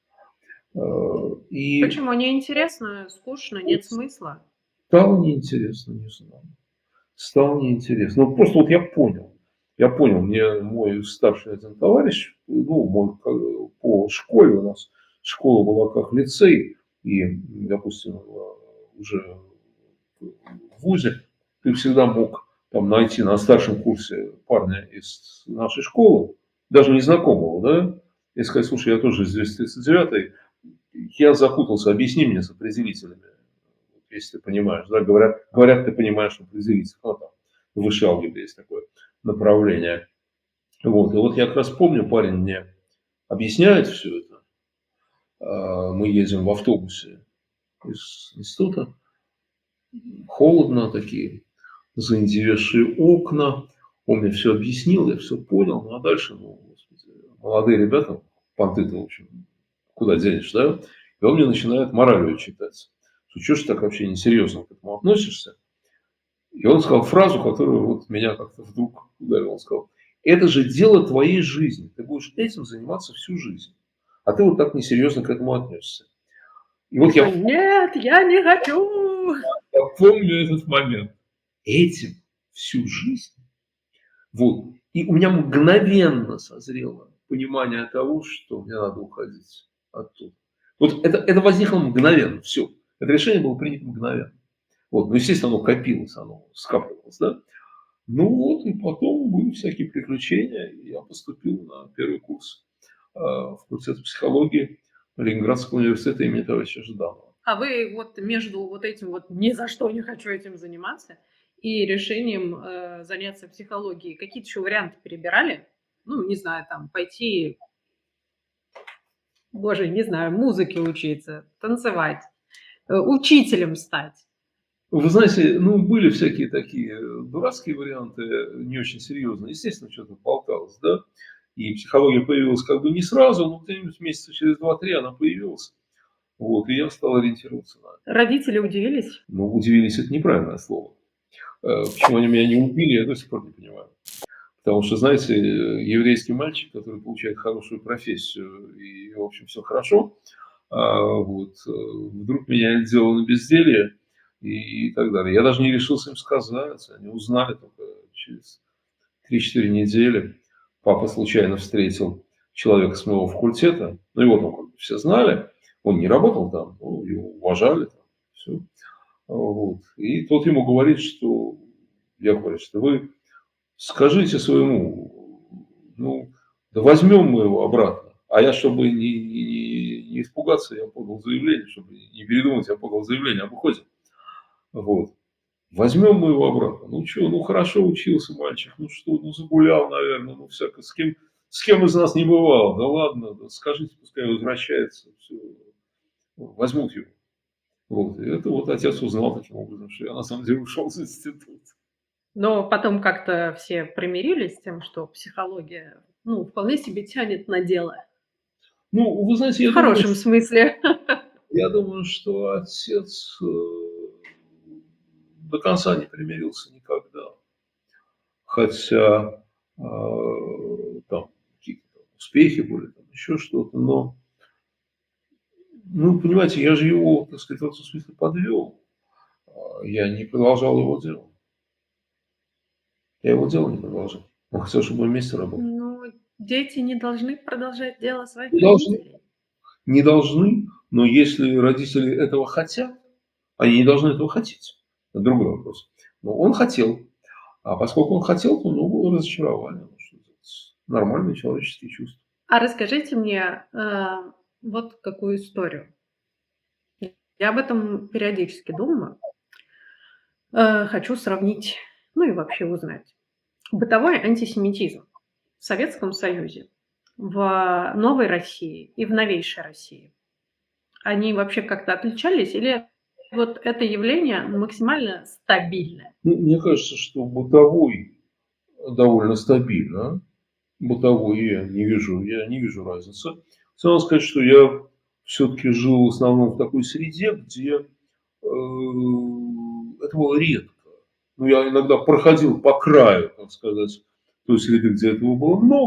И Почему? Неинтересно, скучно, нет смысла? стало неинтересно, не знаю. Стало неинтересно. Ну, просто вот я понял. Я понял, мне мой старший один товарищ, ну, мой, по школе у нас, школа была как лицей, и, допустим, уже в вузе ты всегда мог там найти на старшем курсе парня из нашей школы, даже незнакомого, да, и сказать: слушай, я тоже из двести тридцать девятой, я запутался, объясни мне с определителями, если ты понимаешь, да, говорят, говорят, ты понимаешь определитель, ну, там, в высшей алгебре есть такое направление. Вот, и вот я как раз помню, парень мне объясняет все это. Мы едем в автобусе из института, холодно, такие заиндевевшие окна. Он мне все объяснил, я все понял. Ну, а дальше, ну, господи, молодые ребята, понты-то, в общем, куда денешь, да? И он мне начинает моралью читать. Что ж ты так вообще несерьезно к этому относишься? И он сказал фразу, которую вот меня как-то вдруг ударила. Он сказал: это же дело твоей жизни. Ты будешь этим заниматься всю жизнь. А ты вот так несерьезно к этому относишься. И вот я... Нет, я не хочу! Я помню этот момент. Этим всю жизнь. Вот. И у меня мгновенно созрело понимание того, что мне надо уходить оттуда. Вот это, это возникло мгновенно. Все. Это решение было принято мгновенно. Вот. Ну, естественно, оно копилось, оно скапливалось, да. Ну вот, и потом были всякие приключения. И я поступил на первый курс э, в факультет психологии Ленинградского университета имени товарища Жданова. А вы вот между вот этим вот «ни за что не хочу этим заниматься» и решением э, заняться психологией какие-то еще варианты перебирали? Ну, не знаю, там, пойти, боже, не знаю, музыке учиться, танцевать, э, учителем стать. Вы знаете, ну, были всякие такие дурацкие варианты, не очень серьезные. Естественно, что-то болталось, да. И психология появилась как бы не сразу, но где-нибудь месяца через два-три она появилась. Вот, и я стал ориентироваться на это. Родители удивились? Ну, удивились – это неправильное слово. Почему они меня не убили, я до сих пор не понимаю. Потому что, знаете, еврейский мальчик, который получает хорошую профессию и, в общем, все хорошо, вот, вдруг меняет дело на безделье и так далее. Я даже не решился им сказать, они узнали только через три-четыре недели. Папа случайно встретил человека с моего факультета, ну его там все знали, он не работал там, ну, его уважали, там, все. Вот. И тот ему говорит, что, я говорю, что вы скажите своему, ну, да возьмем мы его обратно. А я, чтобы не, не, не испугаться, я подал заявление, чтобы не передумать, я подал заявление об уходе. Вот. Возьмем мы его обратно. Ну что, ну хорошо учился мальчик, ну что, ну загулял, наверное, ну всякое, с кем, с кем из нас не бывал. Да ладно, да скажите, пускай возвращается, все, возьмут его. Вот. И это вот отец узнал таким образом, что я на самом деле ушел из института. Но потом как-то все примирились с тем, что психология, ну, вполне себе тянет на дело. Ну, вы знаете, я В хорошем думаю, смысле. Я думаю, что отец до конца не примирился никогда. Хотя э, там какие-то успехи были, там еще что-то, но, ну, понимаете, я же его, так сказать, в этом смысле подвел. Я не продолжал его дело. Я его дело не продолжал. Он хотел, чтобы мы вместе работали. Ну, дети не должны продолжать дело своих Не должны. родителей. Не должны, но если родители этого хотят, они не должны этого хотеть. Это другой вопрос. Но он хотел. А поскольку он хотел, то ну, было разочарование. Ну, что нормальные человеческие чувства. А расскажите мне э, вот какую историю. Я об этом периодически думаю. Э, хочу сравнить, ну и вообще узнать. Бытовой антисемитизм в Советском Союзе, в новой России и в новейшей России. Они вообще как-то отличались или вот это явление максимально стабильное? Ну, мне кажется, что бытовой довольно стабильно. Бытовой я не вижу, я не вижу разницы. Надо сказать, что я все-таки жил в основном в такой среде, где э, это было редко. Ну, я иногда проходил по краю, так сказать, той среды, где этого было много,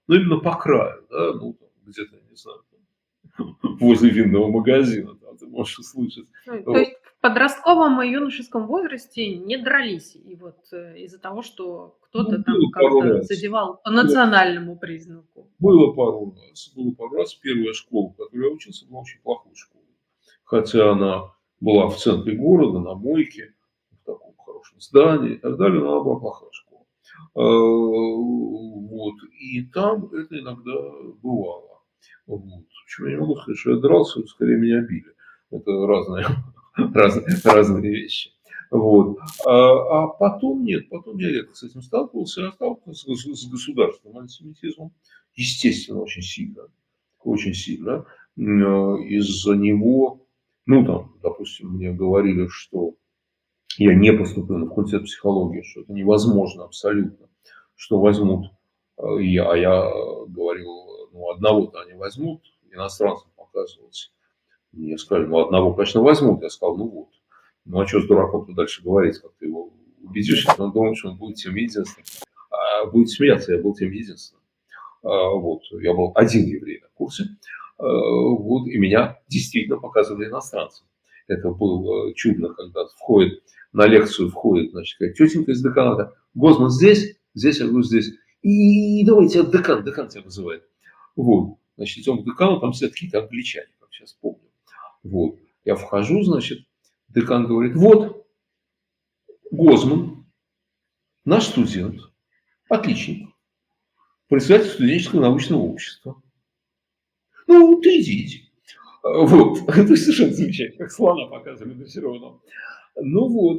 ну, именно по краю, да, ну, там, где-то, не знаю, возле винного магазина, там, ты можешь услышать. Ну, то Вот. есть в подростковом и юношеском возрасте не дрались, и вот э, из-за того, что Ну, кто-то там было пару как-то раз. задевал по Было, национальному признаку. было пару раз. Было пару раз. Первая школа, в которой я учился, была очень плохой школой. Хотя она была в центре города, на мойке, в таком хорошем здании и так далее, но она была плохая школа. А, Вот. И там это иногда бывало. Вот. Почему я не могу сказать, что я дрался, скорее меня били. Это разные, разные, разные вещи. Вот. А, а потом нет, потом я редко с этим сталкивался, я сталкивался с, с государственным антисемитизмом, естественно, очень сильно, очень сильно. М, Из-за него, ну там, допустим, мне говорили, что я не поступлю на факультет психологии, что это невозможно абсолютно, что возьмут, э, я, а я э, говорил, ну, одного-то они возьмут, иностранцам показывать. Мне сказали, ну, одного, конечно, возьмут. Я сказал, ну вот. Ну, а что с дураком-то дальше говорить, как ты его убедишь, если он думает, что он будет тем единственным. А будет смеяться, я был тем единственным. А, вот, я был один еврей на курсе. А, вот, и меня действительно показывали иностранцам. Это было чудно, когда входит, на лекцию входит, значит, какая тетенька из деканата. Гозман здесь? Здесь, я говорю, здесь. И давайте, декан, декан тебя вызывает. Вот, значит, идем к декану, там сидят какие-то англичане, как сейчас помню. Вот, я вхожу, значит, декан говорит, вот, Гозман, наш студент, отличник, председатель студенческого научного общества. Ну, ты иди, иди. Вот. Это совершенно замечательно, как слона показывали дрессированного. Ну вот,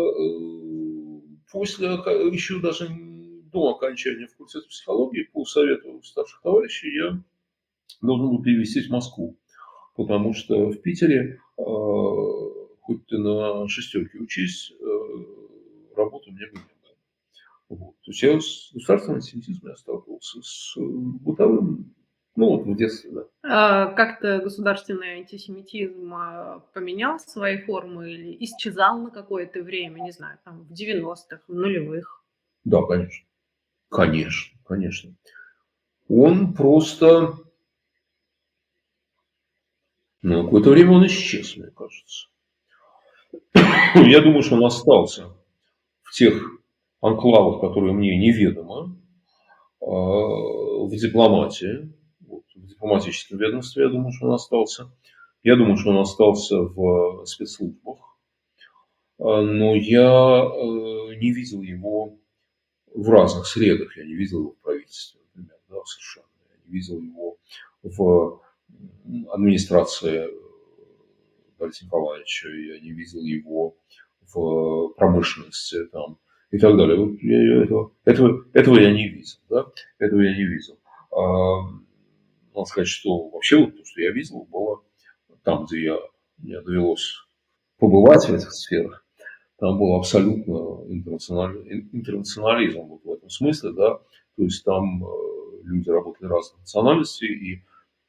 а после, еще даже до окончания факультета психологии, по совету старших товарищей, я должен был перевестись в Москву. Потому что в Питере, хоть ты на шестерке учись, работы мне бы не было. Вот. То есть я с государственным антисемитизмом я сталкивался с бытовым, ну вот в детстве, да. А как-то государственный антисемитизм а, поменял свои формы или исчезал на какое-то время, не знаю, там в девяностых, в нулевых? Да, конечно. Конечно, конечно. Он просто, ну, какое-то время он исчез, мне кажется. Я думаю, что он остался в тех анклавах, которые мне неведомы, в дипломатии, вот, в дипломатическом ведомстве, я думаю, что он остался. Я думаю, что он остался в спецслужбах. Но я не видел его в разных средах. Я не видел его в правительстве, например, да, совершенно. Я не видел его в администрации Бориса Николаевича. Я не видел его в промышленности там, и так далее. Вот я, этого, этого, этого я не видел. Да? Этого я не видел. А, надо сказать, что вообще вот то, что я видел, было там, где я, мне довелось побывать в этих сферах. Там был абсолютно интернационализм вот в этом смысле, да, то есть там э, люди работали разных национальностей, и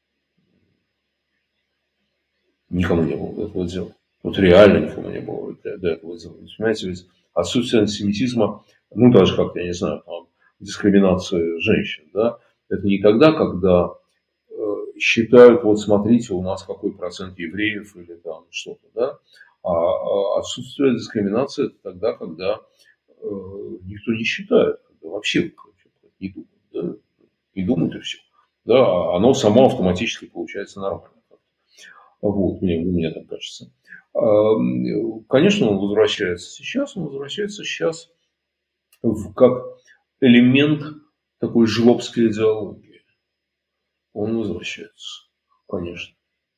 никому не было до этого дела. Вот реально никому не было до этого дела. Понимаете, ведь отсутствие антисемитизма, ну, даже как, я не знаю, там, дискриминация женщин, да, это не тогда, когда э, считают, вот смотрите, у нас какой процент евреев или там что-то, да, а отсутствие дискриминации это тогда, когда э, никто не считает, когда вообще не думает, да? Не думает и все. Да, оно само автоматически получается нормально. Вот, мне, мне так кажется. Конечно, он возвращается сейчас, он возвращается сейчас в, как элемент такой жлобской идеологии. Он возвращается, конечно.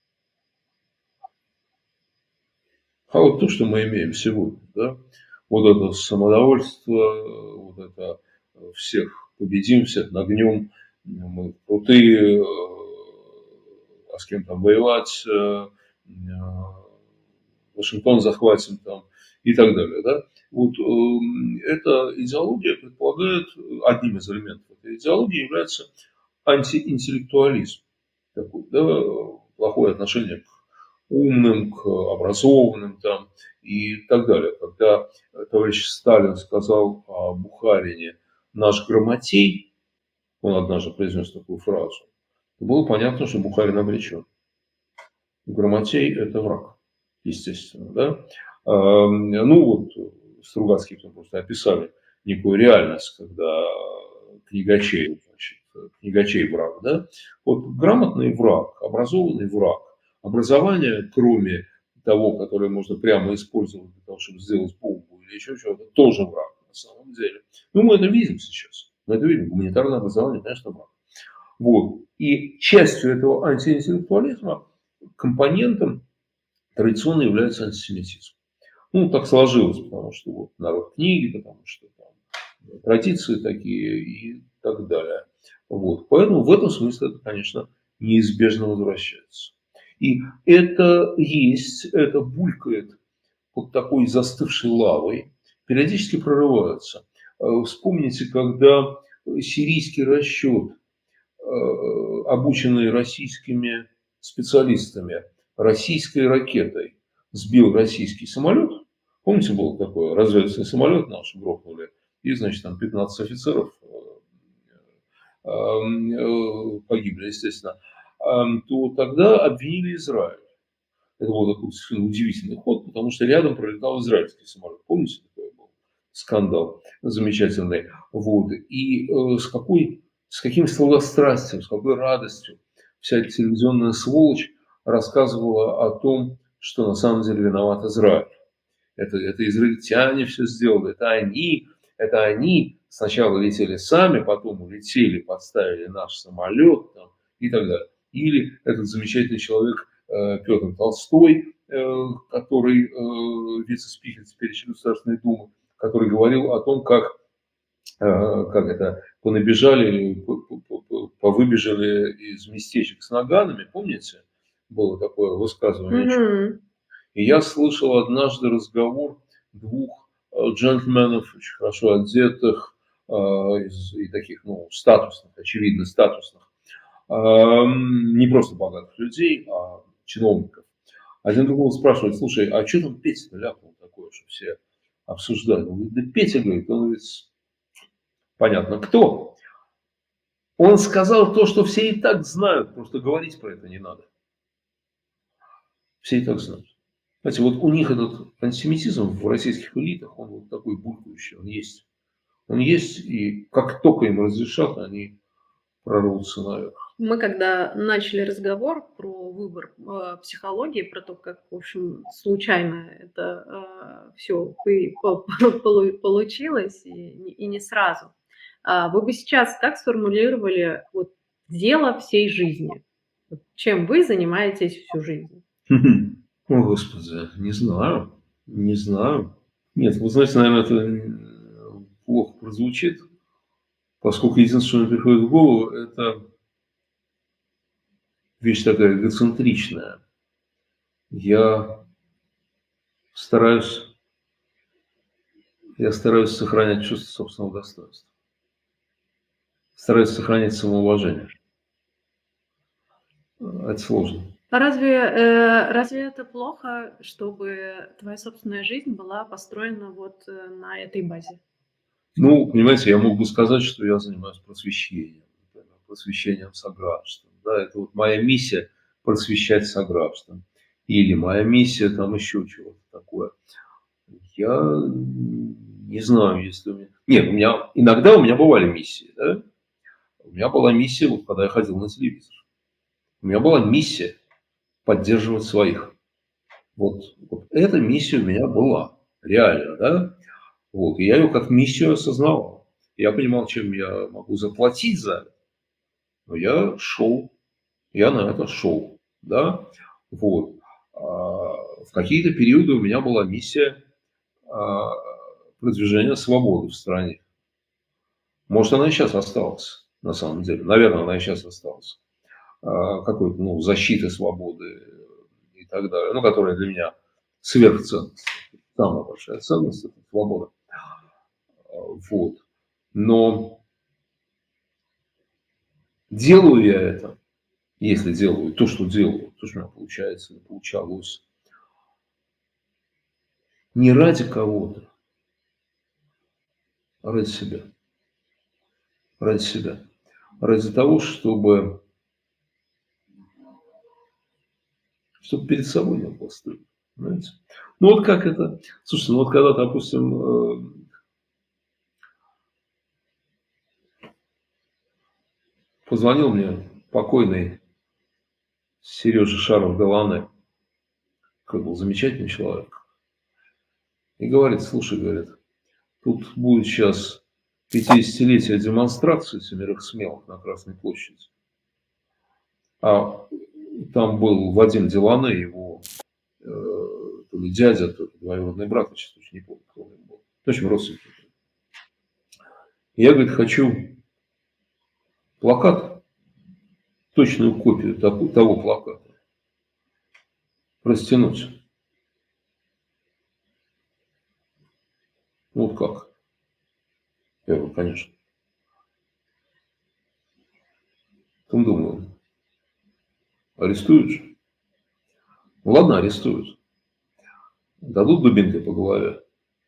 А вот то, что мы имеем сегодня, да, вот это самодовольство, вот это всех победим, всех нагнем, мы крутые, а с кем там воевать, Вашингтон захватим там и так далее, да. Вот эта идеология предполагает, одним из элементов этой идеологии является антиинтеллектуализм, такой, да, плохое отношение к умным, к образованным там и так далее. Когда товарищ Сталин сказал о Бухарине «наш грамотей», он однажды произнес такую фразу, то было понятно, что Бухарин обречен. Грамотей – это враг, естественно. Да? А, ну вот Стругацкие просто описали некую реальность, когда книгачей, значит, книгачей враг. Да? Вот грамотный враг, образованный враг. Образование, кроме того, которое можно прямо использовать для того, чтобы сделать бомбу или еще чего-то, тоже враг на самом деле. Ну, мы это видим сейчас. Мы это видим. Гуманитарное образование, конечно, враг. Вот. И частью этого антиинтеллектуализма компонентом традиционно является антисемитизм. Ну, так сложилось, потому что вот народ книги, потому что там традиции такие и так далее. Вот. Поэтому в этом смысле это, конечно, неизбежно возвращается. И это есть, это булькает под такой застывшей лавой, периодически прорывается. Вспомните, когда сирийский расчет, обученный российскими специалистами, российской ракетой сбил российский самолет. Помните, был такой разведывательный самолет наш грохнули, и, значит, там пятнадцать офицеров погибли, естественно. То тогда обвинили Израиль. Это был такой совершенно удивительный ход, потому что рядом пролетал израильский самолет. Помните, такой был скандал замечательный. Вот. И э, с, какой, с каким сладострастием, с какой радостью вся эта телевизионная сволочь рассказывала о том, что на самом деле виноват Израиль. Это, это израильтяне все сделали, это они, это они сначала летели сами, потом улетели, подставили наш самолет там, и так далее. Или этот замечательный человек э, Петр Толстой, э, который э, вице-спикер теперь еще Государственной Думы, который говорил о том, как, э, как это, понабежали, повыбежали из местечек с наганами, помните? Было такое высказывание. Мгм. И я слышал однажды разговор двух джентльменов, очень хорошо одетых, э, из, и таких, ну, статусных, очевидно, статусных, э, не просто богатых людей, а чиновников. Один другого спрашивает: слушай, а что там Петя ляпнул такое, что все обсуждали? Он говорит: да Петя, говорит, он ведь понятно кто. Он сказал то, что все и так знают, просто говорить про это не надо. Все и так знают. Знаете, вот у них этот антисемитизм в российских элитах, он вот такой булькающий, он есть. Он есть, и как только им разрешат, они прорвутся наверх. Мы когда начали разговор про выбор э, психологии, про то, как, в общем, случайно это все получилось, и, не- и не сразу. А вы бы сейчас как сформулировали вот дело всей жизни? Вот чем вы занимаетесь всю жизнь? О, Господи, не знаю, не знаю. Нет, вы знаете, наверное, это плохо прозвучит, поскольку единственное, что мне приходит в голову, это вещь такая эгоцентричная. Я стараюсь, я стараюсь сохранять чувство собственного достоинства. Стараюсь сохранять самоуважение. Это сложно. А разве, э, разве это плохо, чтобы твоя собственная жизнь была построена вот э, на этой базе? Ну, понимаете, я мог бы сказать, что я занимаюсь просвещением, например, просвещением сограждан. Да, это вот моя миссия – просвещать сограждан. Или моя миссия там еще чего-то такое. Я не знаю, если у меня... Нет, у меня... иногда у меня бывали миссии. Да? У меня была миссия, вот когда я ходил на телевизор. У меня была миссия поддерживать своих. Вот, вот эта миссия у меня была. Реально, да? Вот, и я ее как миссию осознавал. Я понимал, чем я могу заплатить за это. Но я шел, я на это шел. Да? Вот. А в какие-то периоды у меня была миссия а, продвижения свободы в стране. Может, она и сейчас осталась, на самом деле. Наверное, она и сейчас осталась. А, какой-то, ну, защиты свободы и так далее. Ну, которая для меня сверхценность. Самая большая ценность – это свобода. Вот. Но делаю я это, если делаю то, что делаю, то, что у меня получается, получалось, не ради кого-то, а ради себя. Ради себя. ради того, чтобы, чтобы перед собой не было стыдно. Знаете? Ну вот как это? Слушайте, ну вот когда, допустим, э, позвонил мне покойный Сережа Шаров-Делане, как был замечательный человек, и говорит: слушай, говорит, тут будет сейчас пятидесятилетие демонстрации семерых смелых на Красной площади. А там был Вадим Делане, его э, то ли дядя, то ли двоюродный брат, я сейчас точно не помню, кто он был. В общем, родственник. Я, говорит, хочу плакат, точную копию того, того плаката, растянуть. Вот как? Я говорю, конечно. Потом думаю, арестуют же. Ну ладно, арестуют. Дадут дубинкой по голове.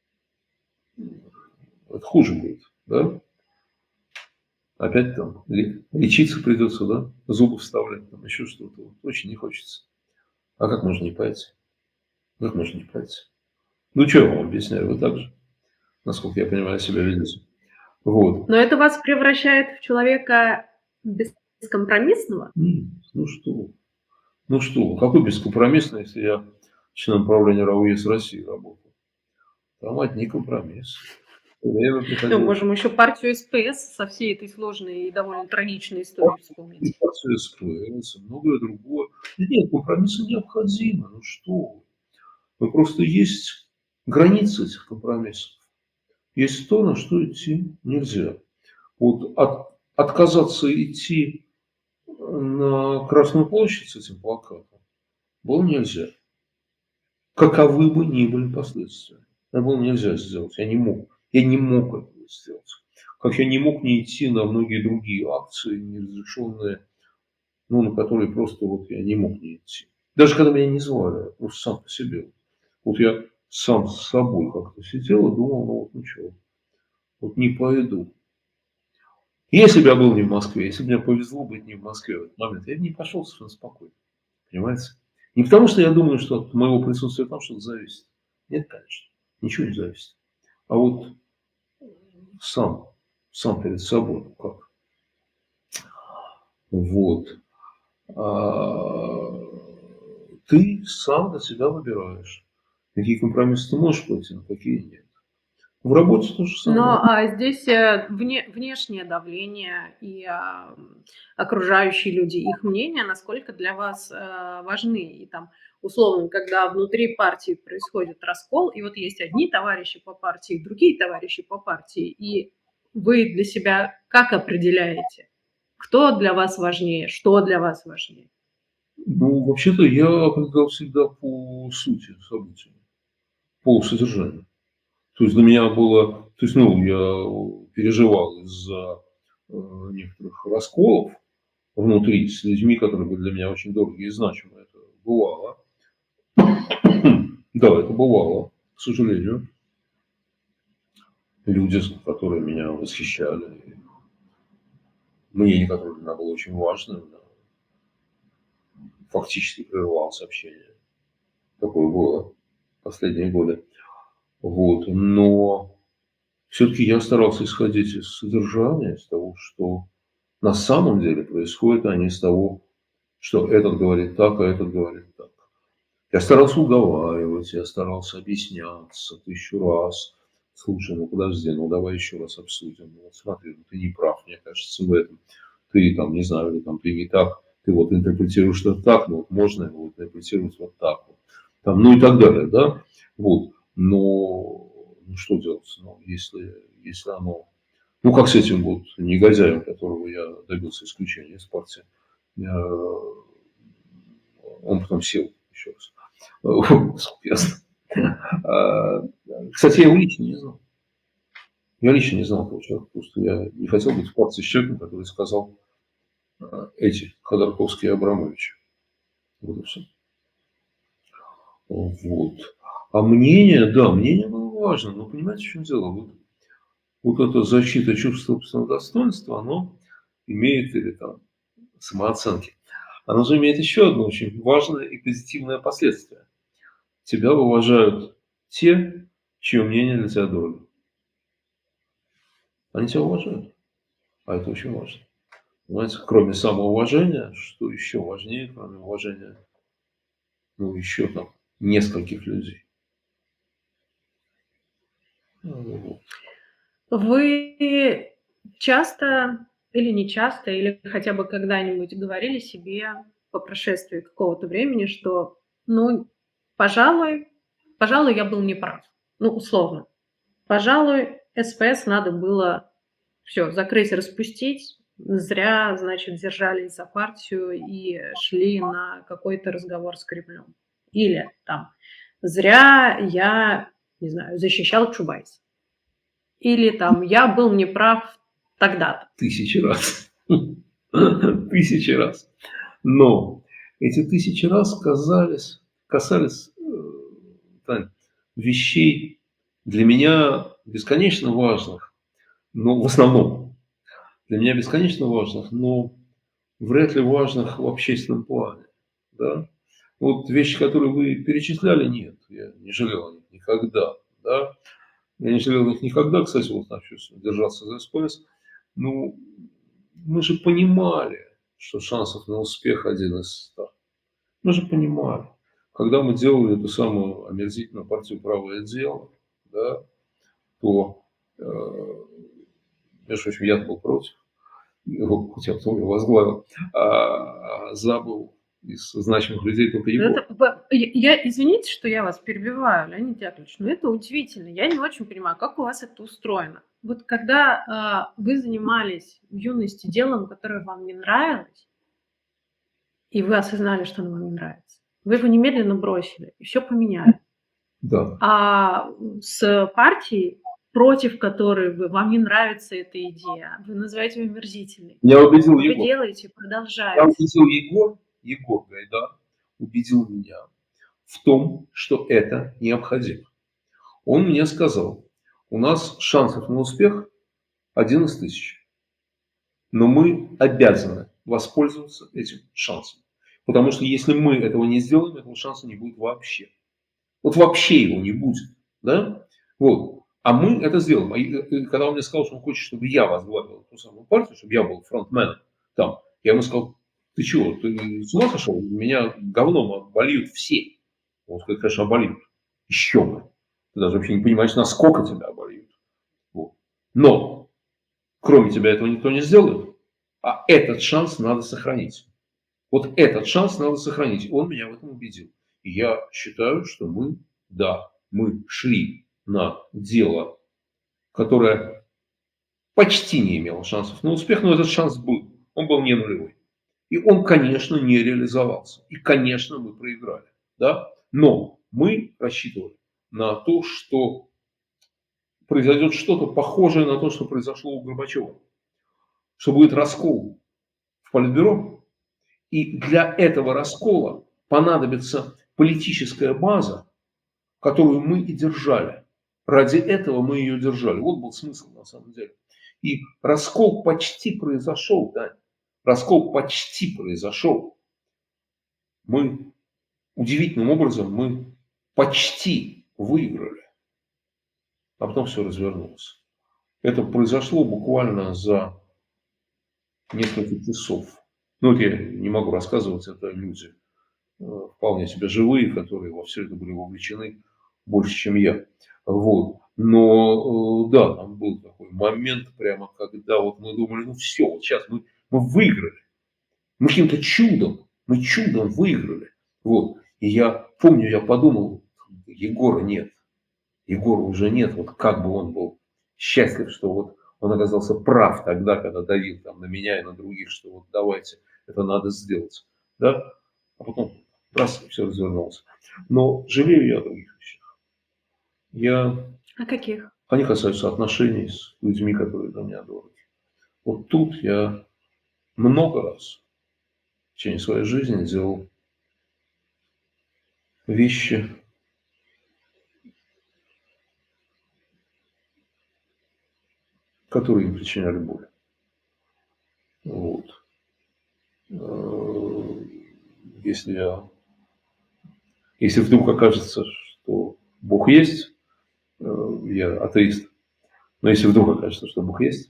Это хуже будет, да? Опять там лечиться придется, да? Зубы вставлять, там еще что-то. Вот очень не хочется. А как можно не пойти? Как можно не пойти? Ну, что я вам объясняю? Вы так же, насколько я понимаю, себя ведете. Вот. Но это вас превращает в человека бескомпромиссного? Нет, ну что? Ну что? Какой бескомпромиссный, если я членом правления РАО ЕС России работал? Там одни компромиссы. Время Ну, приходило. можем еще партию СПС со всей этой сложной и довольно трагичной историей вспомнить. Партию СПС, многое другое. Да нет, компромиссы необходимы. Ну что вы? Но просто есть границы этих компромиссов. Есть то, на что идти нельзя. Вот от, отказаться идти на Красную площадь с этим плакатом было нельзя. Каковы бы ни были последствия. Это было нельзя сделать. Я не мог. Я не мог этого сделать. Как я не мог не идти на многие другие акции, неразрешенные, ну, на которые просто вот я не мог не идти. Даже когда меня не звали, я просто сам по себе. Вот я сам с собой как-то сидел и думал, ну вот ну что, вот не пойду. Если бы я был не в Москве, если бы мне повезло быть не в Москве в этот момент, я бы не пошел совершенно спокойно. Понимаете? Не потому, что я думаю, что от моего присутствия там что-то зависит. Нет, конечно. Ничего не зависит. А вот сам, сам перед собой, ну как. Вот. А ты сам для себя выбираешь, какие компромиссы ты можешь пойти, а какие нет. В работе то же самое. Но а здесь э, вне, внешнее давление и а, м, окружающие люди, их мнение, насколько для вас э, важны. И там, условно, когда внутри партии происходит раскол, и вот есть одни товарищи по партии, другие товарищи по партии, и вы для себя как определяете, кто для вас важнее, что для вас важнее? Ну, вообще-то я определял всегда по сути события, по содержанию. То есть для меня было, то есть, ну, я переживал из-за э, некоторых расколов внутри с людьми, которые были для меня очень дорогие и значимые. Это бывало. Да, это бывало, к сожалению. Люди, которые меня восхищали, мнение, которое для меня было очень важным, фактически прерывалось общение. Такое было в последние годы. Вот. Но все-таки я старался исходить из содержания, из того, что на самом деле происходит, а не из того, что этот говорит так, а этот говорит так. Я старался уговаривать, я старался объясняться тысячу раз. Слушай, ну подожди, ну давай еще раз обсудим. Ну, вот смотри, ну, ты не прав, мне кажется, в этом. Ты там, не знаю, или там ты не так, ты вот интерпретируешь это так, но вот можно его интерпретировать вот так вот. Там, ну и так далее, да? Вот. Но ну, что делать, ну, если, если оно... Ну, как с этим вот негодяем, которого я добился исключения из партии. Он потом сел еще раз. Ясно. Кстати, я его лично не знал. Я лично не знал этого человека. Просто я не хотел быть в партии с человеком, который сказал эти Ходорковский и Абрамович. Вот и все. Вот. А мнение, да, мнение было важно. Но понимаете, в чем дело? Вот, вот эта защита чувства собственного достоинства, оно имеет, или там самооценки. Оно же имеет еще одно очень важное и позитивное последствие. Тебя уважают те, чье мнение для тебя дорого. Они тебя уважают, а это очень важно. Понимаете, кроме самоуважения, что еще важнее, кроме уважения, ну, еще там нескольких людей. Ну, вот. Вы часто или не часто, или хотя бы когда-нибудь говорили себе по прошествии какого-то времени, что, ну, пожалуй, пожалуй, я был неправ. Ну, условно. Пожалуй, СПС надо было все закрыть, распустить. Зря, значит, держались за партию и шли на какой-то разговор с Кремлем. Или там зря я, не знаю, защищал Чубайса. Или там я был неправ тогда-то. Тысячи раз. Тысячи раз. Но эти тысячи раз казались, касались э, вещей для меня бесконечно важных, но в основном для меня бесконечно важных, но вряд ли важных в общественном плане. Да? Вот вещи, которые вы перечисляли, нет, я не жалел о них никогда. Да? Я не жалел о них никогда, кстати, вот начал держаться за СПС. Ну, мы же понимали, что шансов на успех один из ста. Мы же понимали. Когда мы делали эту самую омерзительную партию «Правое дело», да, то, э, между прочим, я был против, его, хотя кто его возглавил, а, а за был из значимых людей только Егор. Это, я, извините, что я вас перебиваю, Леонид Яковлевич, но это удивительно. Я не очень понимаю, как у вас это устроено. Вот когда э, вы занимались в юности делом, которое вам не нравилось, и вы осознали, что оно вам не нравится, вы его немедленно бросили и все поменяли. Да. А с партией, против которой вы, вам не нравится эта идея, вы называете ее омерзительной. Я убедил Вы Егор. делаете, Я продолжаете. убедил Егор, Егор Гайдар убедил меня в том, что это необходимо. Он мне сказал, у нас шансов на успех один из тысяч. Но мы обязаны воспользоваться этим шансом. Потому что если мы этого не сделаем, этого шанса не будет вообще. Вот вообще его не будет. Да? Вот. А мы это сделаем. А и когда он мне сказал, что он хочет, чтобы я возглавил ту самую партию, чтобы я был фронтменом там, я ему сказал, ты чего, ты с ума сошел? Меня говном обольют все. Он сказал, конечно, обольют. Еще бы. Ты даже вообще не понимаешь, насколько тебя обольют. Вот. Но, кроме тебя этого никто не сделает. А этот шанс надо сохранить. Вот этот шанс надо сохранить. Он меня в этом убедил. И я считаю, что мы, да, мы шли на дело, которое почти не имело шансов на успех, но этот шанс был. Он был не нулевой. И он, конечно, не реализовался. И, конечно, мы проиграли. Да? Но мы рассчитывали на то, что произойдет что-то похожее на то, что произошло у Горбачева. Что будет раскол в Политбюро. И для этого раскола понадобится политическая база, которую мы и держали. Ради этого мы ее держали. Вот был смысл на самом деле. И раскол почти произошел, да. Раскол почти произошел. Мы удивительным образом мы почти выиграли. А потом все развернулось. Это произошло буквально за несколько часов. Ну, вот я не могу рассказывать, это люди вполне себе живые, которые во все это были вовлечены больше, чем я. Вот. Но да, там был такой момент, прямо когда вот мы думали, ну все, вот сейчас мы, мы выиграли. Мы каким-то чудом, мы чудом выиграли. Вот. И я помню, я подумал, Егора нет. Егора уже нет. Вот как бы он был счастлив, что вот он оказался прав тогда, когда давил там на меня и на других, что вот давайте, это надо сделать. Да? А потом раз, и все развернулось. Но жалею я о других вещах. Я... А каких? Они касаются отношений с людьми, которые для меня дороги. Вот тут я много раз в течение своей жизни делал вещи, которые им причиняли боль. Вот. Э, Если я, если вдруг окажется, что Бог есть, э, я атеист, но если вдруг окажется, что Бог есть,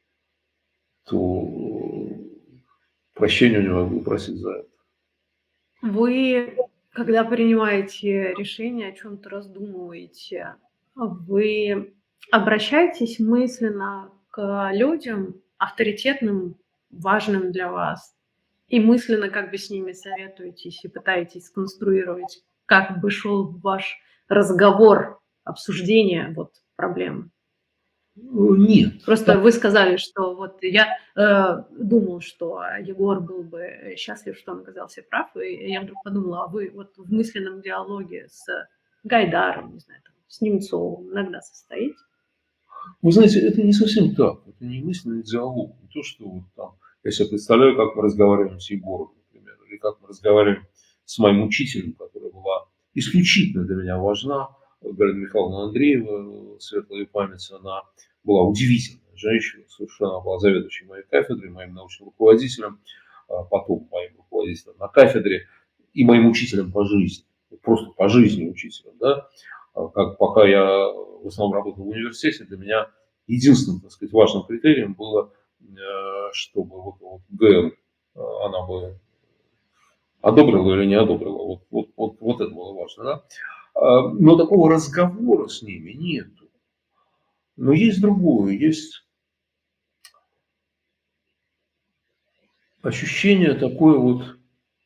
то прощения у него буду просить за это. Вы, когда принимаете решение, о чем-то раздумываете, вы обращаетесь мысленно к людям авторитетным, важным для вас, и мысленно как бы с ними советуетесь и пытаетесь сконструировать, как бы шел ваш разговор, обсуждение вот проблемы? Нет. Просто вы сказали, что вот я э, думал, что Егор был бы счастлив, что он оказался прав, и я вдруг подумала, а вы вот в мысленном диалоге с Гайдаром, не знаю, там, с Немцовым иногда состоите? Вы знаете, это не совсем так. Это не мысленный диалог. Не то, что вот там, я себе представляю, как мы разговариваем с Егором, например, или как мы разговариваем с моим учителем, которая была исключительно для меня важна, Галина Михайловна Андреева, светлая память, она была удивительная женщина, совершенно она была заведующей моей кафедрой, моим научным руководителем, а потом моим руководителем на кафедре и моим учителем по жизни, просто по жизни учителем, да. Как пока я в основном работал в университете, для меня единственным, так сказать, важным критерием было, чтобы вот, вот ГЭМ она бы одобрила или не одобрила. Вот, вот, вот, вот это было важно, да. Но такого разговора с ними нету. Но есть другое, есть ощущение такое вот,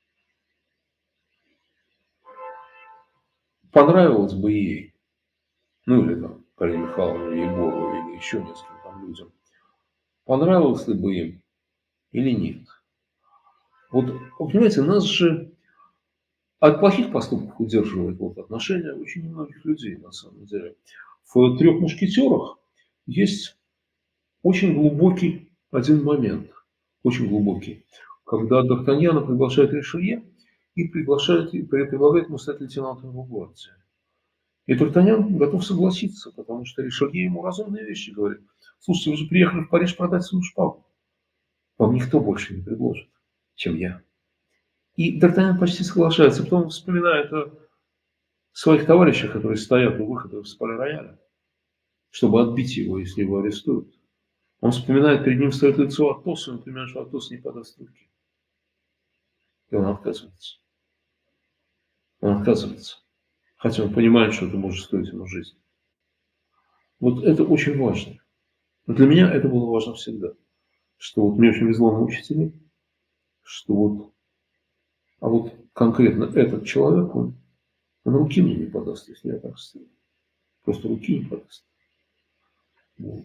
понравилось бы ей, ну или там Галине Михайловне, Егору, или еще нескольким там людям, понравилось ли бы им или нет. Вот, вы понимаете, нас же от плохих поступков удерживает вот отношения очень многих людей, на самом деле. В «Трех мушкетерах» есть очень глубокий один момент, очень глубокий, когда Д'Артаньяна приглашает Ришелье и приглашает, и предлагает ему стать лейтенантом его гвардии. И Д'Артаньян готов согласиться, потому что Ришелье ему разумные вещи говорит. Слушайте, вы же приехали в Париж продать свою шпагу. Вам никто больше не предложит, чем я. И Д'Артаньян почти соглашается, потом вспоминает о своих товарищах, которые стоят у выхода с Пале-Рояля, чтобы отбить его, если его арестуют. Он вспоминает, перед ним стоит лицо Атоса, и он понимает, что Атос не подаст руки. И он отказывается. Он отказывается. Хотя он понимает, что это может стоить ему жизнь. Вот это очень важно. Но для меня это было важно всегда. Что вот мне очень везло на учителей, что вот, а вот конкретно этот человек, он, он руки мне не подаст, если я так стою. Просто руки не подаст. Вот.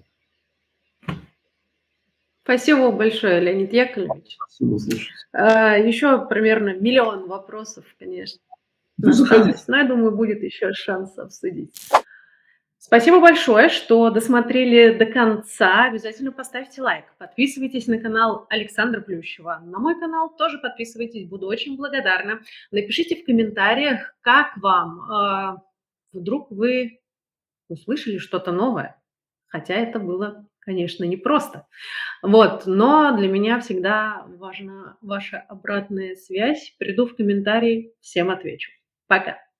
Спасибо большое, Леонид Яковлевич. Спасибо, слушайте. А, еще примерно миллион вопросов, конечно, Да, осталось, но я думаю, будет еще шанс обсудить. Спасибо большое, что досмотрели до конца. Обязательно поставьте лайк. Подписывайтесь на канал Александра Плющева. На мой канал тоже подписывайтесь, буду очень благодарна. Напишите в комментариях, как вам. Вдруг вы услышали что-то новое. Хотя это было, конечно, непросто. Вот, но для меня всегда важна ваша обратная связь. Приду в комментарии, всем отвечу. Пока.